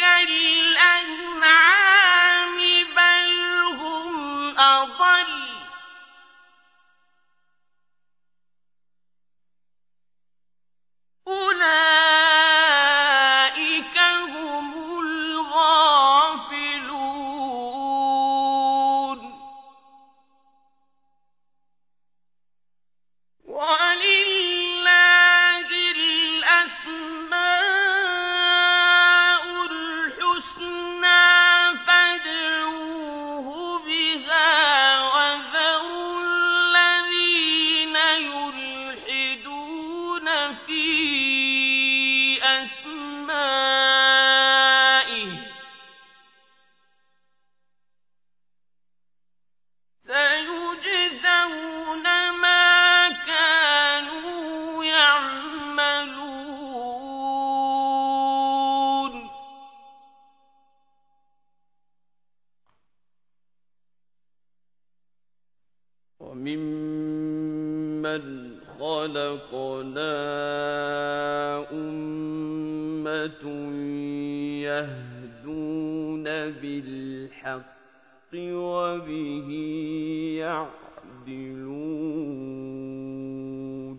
كالأنعام بل هم أضل أولئك هم الغافلون ولله الأسماء الحسنى فادعوه بها وذروا الذين يلحدون في أسمائه سيجزون ما كانوا يعملون وممن خلقنا أمة يهدون بالحق وبه يعدلون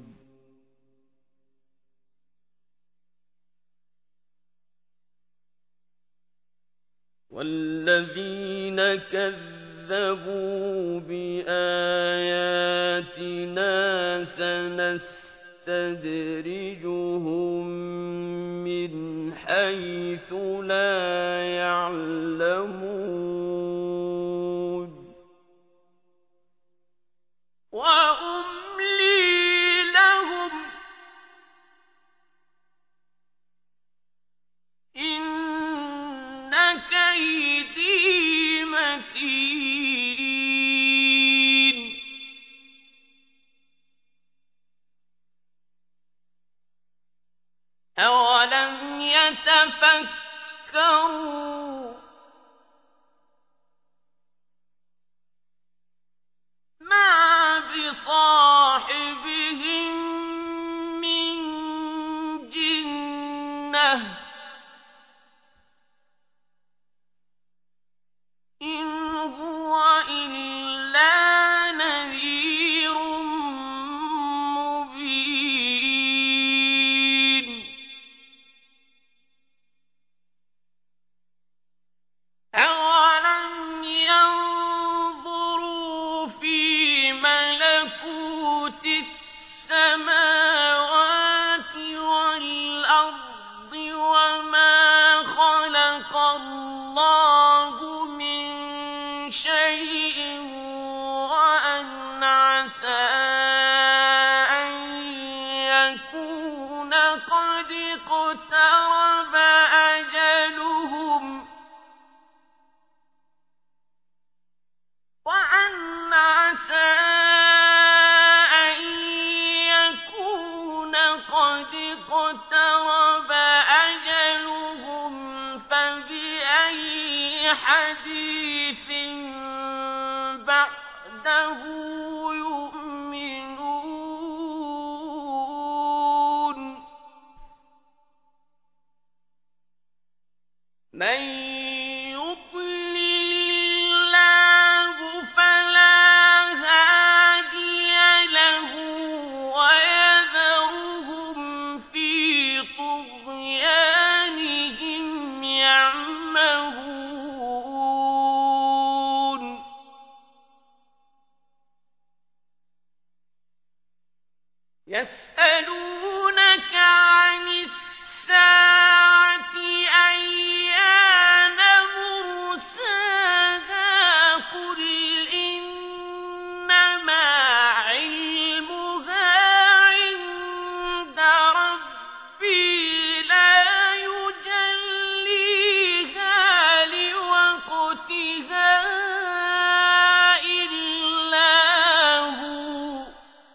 والذين كذبوا بآياتنا سنستدرجهم من حيث لا يعلمون وأملي لهم إن كيدي متين أولم يتفكروا ما بصاحبهم من جنة إن هو إلا نذير مبين أولم ينظروا في ملكوت السماوات والأرض وما خلق الله من شيء وأن عسى من يضلل الله فلا هادي له ويذرهم في طغيانهم يعمهون يسألونك عن الساعة أيان مرساها قل إنما علمها عند ربي لا يجليها لوقتها إلا هو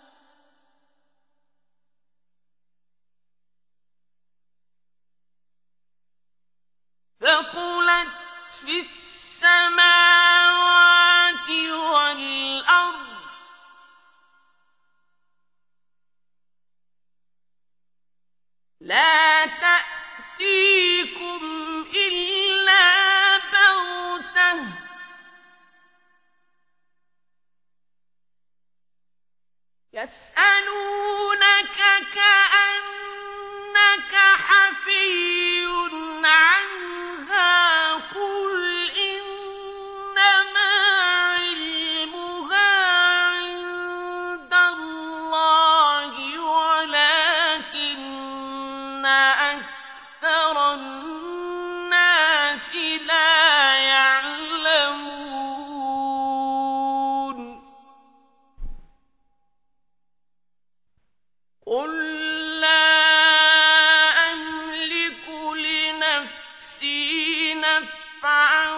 ثقلت في السماوات والأرض لا تأتيكم إلا بغتة يسألونك كأنك حفي عنها قل إنما علمها عند الله ولكن أكثر الناس لا يعلمون قل لا أملك لنفسي نفعا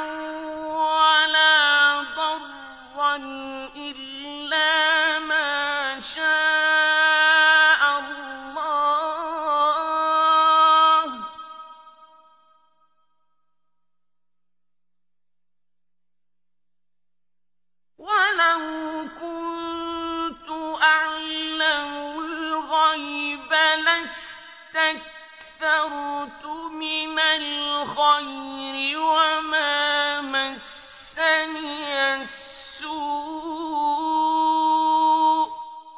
ولا ضرا إلا ما شاء الله ولو كنت أعلم الغيب لاستكثرت من الخير وما مسني السوء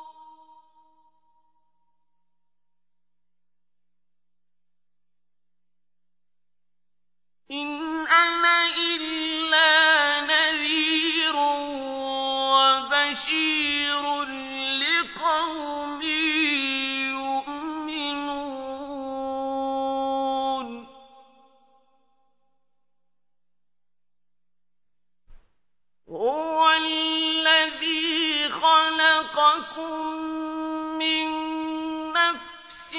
إن أنا إلا نذير وبشير لقوم يؤمنون هو الذي خلقكم من نفس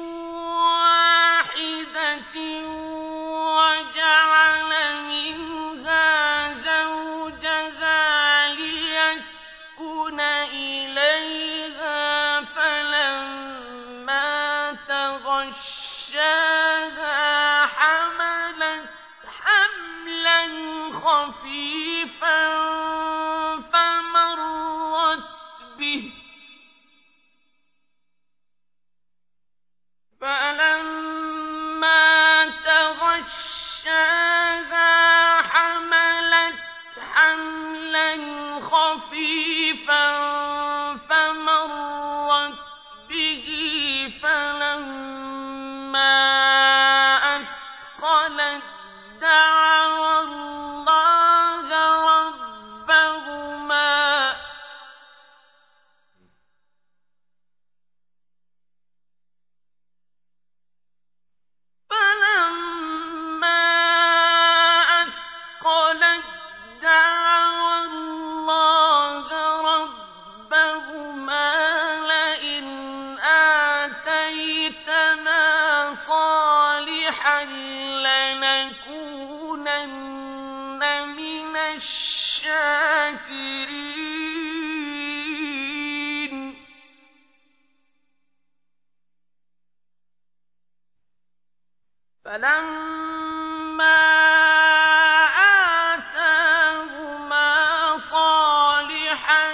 واحدة وجعل منها زوجها ليسكن إليها فلما تغشاها حملت حملا خفيفا فمرت به فلما تغشاها حملت حملا خفيفا فمرت به فلما أثقلت دعوا الله ربهما فلما أثقلت دعوا الله ربهما لئن آتيتنا صالحا لنكونن من الشاكرين فلما آتاهما صالحا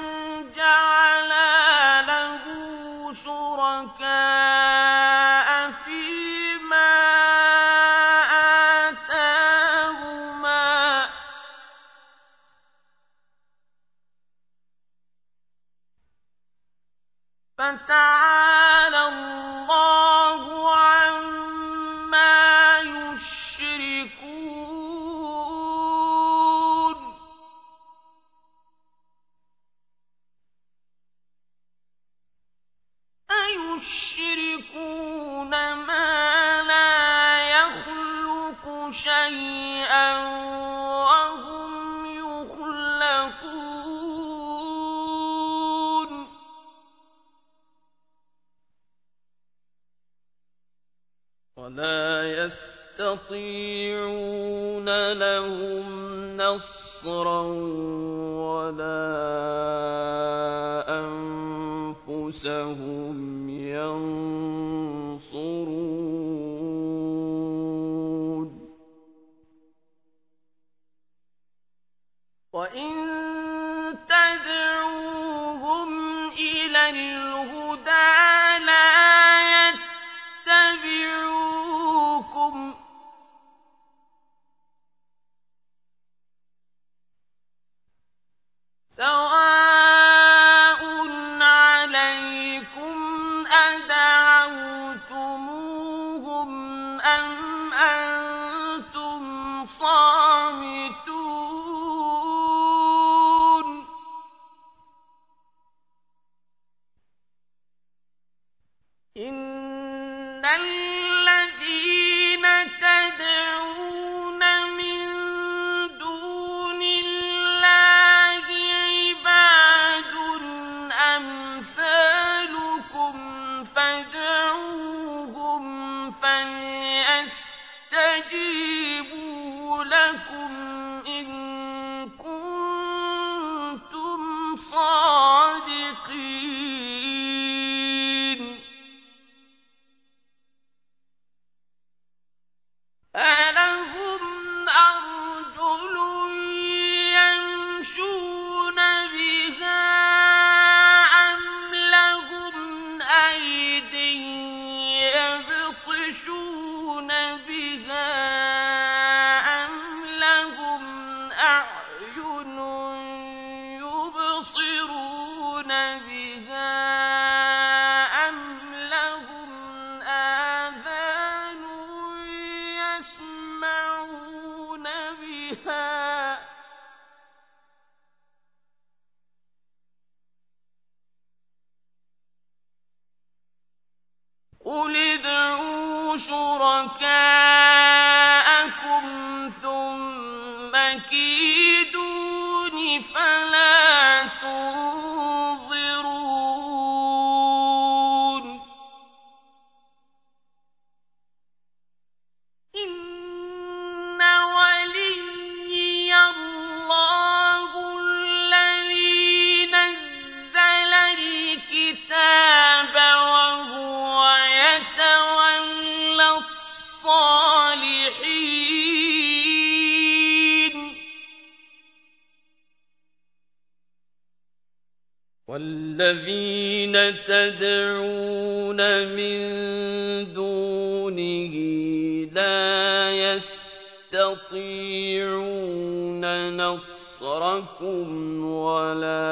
جعلا له شركاء فيما فَتَعَالَى اللَّهُ عَمَّا يُشْرِكُونَ أَيُشْرِكُونَ مَا لَا يَخْلُقُ شَيْئًا وَهُمْ يُخْلَقُونَ وَلَا يَسْتَطِيعُونَ لَهُمْ نَصْرًا وَلَا أَنفُسَهُمْ يَنصُرُونَ وَإِن تَدْعُوهُمْ إِلَى الْهُدَىٰ لَا يَتَّبِعُوكُمْ ۚ سَوَاءٌ عَلَيْكُمْ أَدَعَوْتُمُوهُمْ أَمْ أَنتُمْ صَامِتُونَ إِنَّ الَّذِينَ تَدْعُونَ مِن دُونِ اللَّهِ عِبَادٌ أَمْثَالُكُمْ فَادْعُوهُمْ فَلْيَسْتَجِيبُوا لَكُمْ إِن كُنتُمْ صَادِقِينَ أَلَهُمْ أَرْجُلٌ يَمْشُونَ بِهَا أَمْ لَهُمْ أَيْدٍ يَبْطِشُونَ بِهَا أَمْ لَهُمْ أَعْيُنٌ يُبْصِرُونَ بِهَا أَمْ لَهُمْ آذَانٌ يَسْمَعُونَ بِهَا ۗ قُلِ ادْعُوا شُرَكَاءَكُمْ ثُمَّ كِيدُونِ فَلَا تُنظِرُونِ إِنَّ وَلِيِّيَ اللَّهُ الَّذِي نَزَّلَ الْكِتَابَ وَهُوَ يَتَوَلَّى الصَّالِحِينَ وَالَّذِينَ تَدْعُونَ مِن دُونِهِ لَا يَسْتَطِيعُونَ نَصْرَكُمْ وَلَا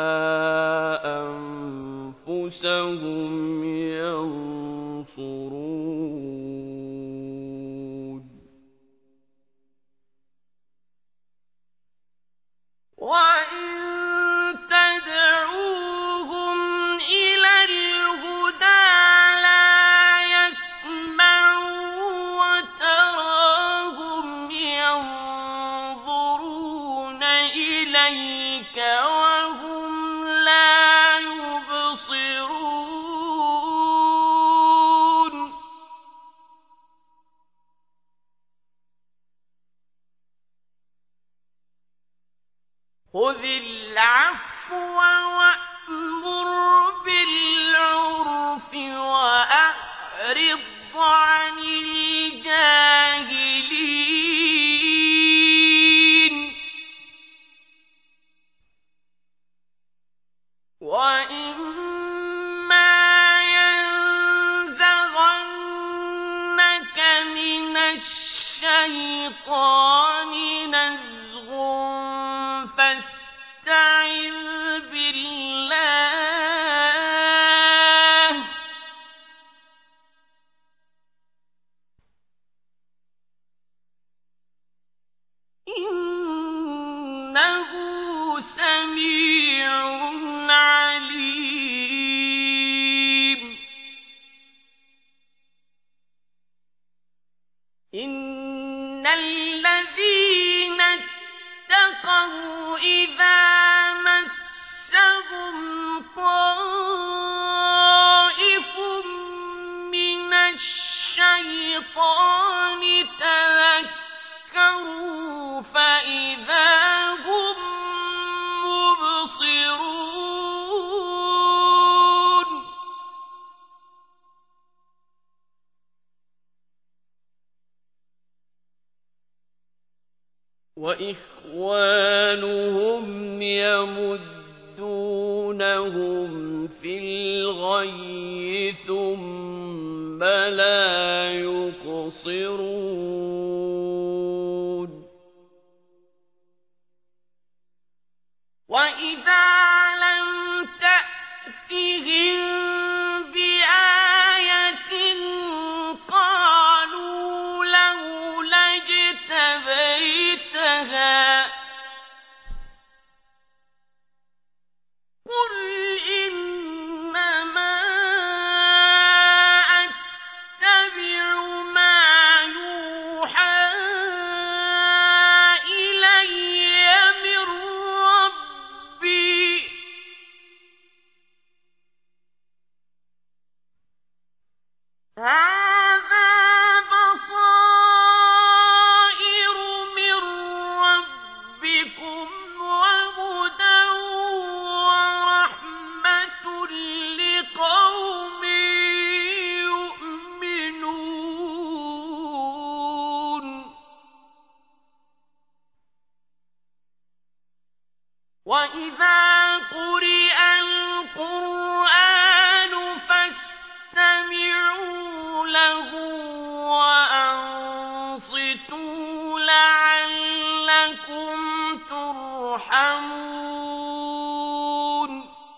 أَنفُسَهُمْ يَنصُرُونَ وَإِن تَدْعُوهُمْ إِلَى الْهُدَىٰ لَا يَسْمَعُوا وَتَرَاهُمْ يَنظُرُونَ إِلَيْكَ وَهُمْ لَا يُبْصِرُونَ خُذِ الْعَفْوَ وَأْمُرْ بِالْعُرْفِ وَأَعْرِضْ عَنِ الْجَاهِلِينَ وَإِمَّا يَنزَغَنَّكَ مِنَ الشَّيْطَانِ نَزْغٌ فَاسْتَعِذْ إِذَا مَسَّهُمْ طَائِفٌ مِّنَ الشَّيْطَانِ تَذَكَّرُوا فَإِذَا هُم مُّبْصِرُونَ وَإِخْوَانُهُمْ يَمُدُّونَهُمْ فِي الْغَيِّ ثُمَّ لَا يُقْصِرُونَ وَإِذَا لَمْ تَأْتِهِم بِآيَةٍ قَالُوا لَوْلَا اجْتَبَيْتَهَا قُلْ إِنَّمَا أَتَّبِعُ مَا يُوحَىٰ إِلَيَّ مِن رَّبِّي ۚ هَٰذَا بَصَائِرُ مِن رَّبِّكُمْ وَهُدًى وَرَحْمَةٌ لِّقَوْمٍ يُؤْمِنُونَ وَإِذَا قُرِئَ الْقُرْآنُ فَاسْتَمِعُوا لَهُ وَأَنصِتُوا لَعَلَّكُمْ تُرْحَمُونَ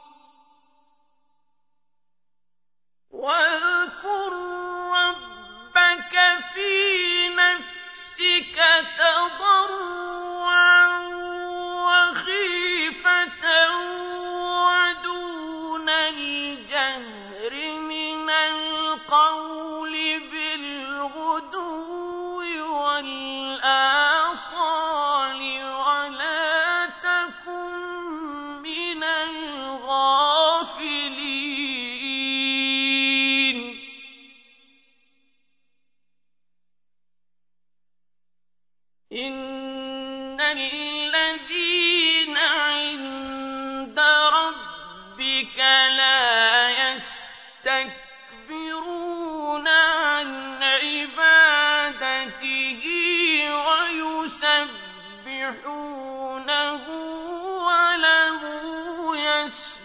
وَاذْكُر رَّبَّكَ فِي نَفْسِكَ تَضَرُّعًا وَخِيفَةً وَدُونَ الْجَهْرِ مِنَ الْقَوْلِ بِالْغُدُوِّ وَالْآصَالِ وَلَا تَكُن مِّنَ الْغَافِلِينَ إِنَّ الَّذِينَ عِندَ رَبِّكَ لَا يَسْتَكْبِرُونَ عَنْ عِبَادَتِهِ وَيُسَبِّحُونَهُ وَلَهُ يَسْجُدُونَ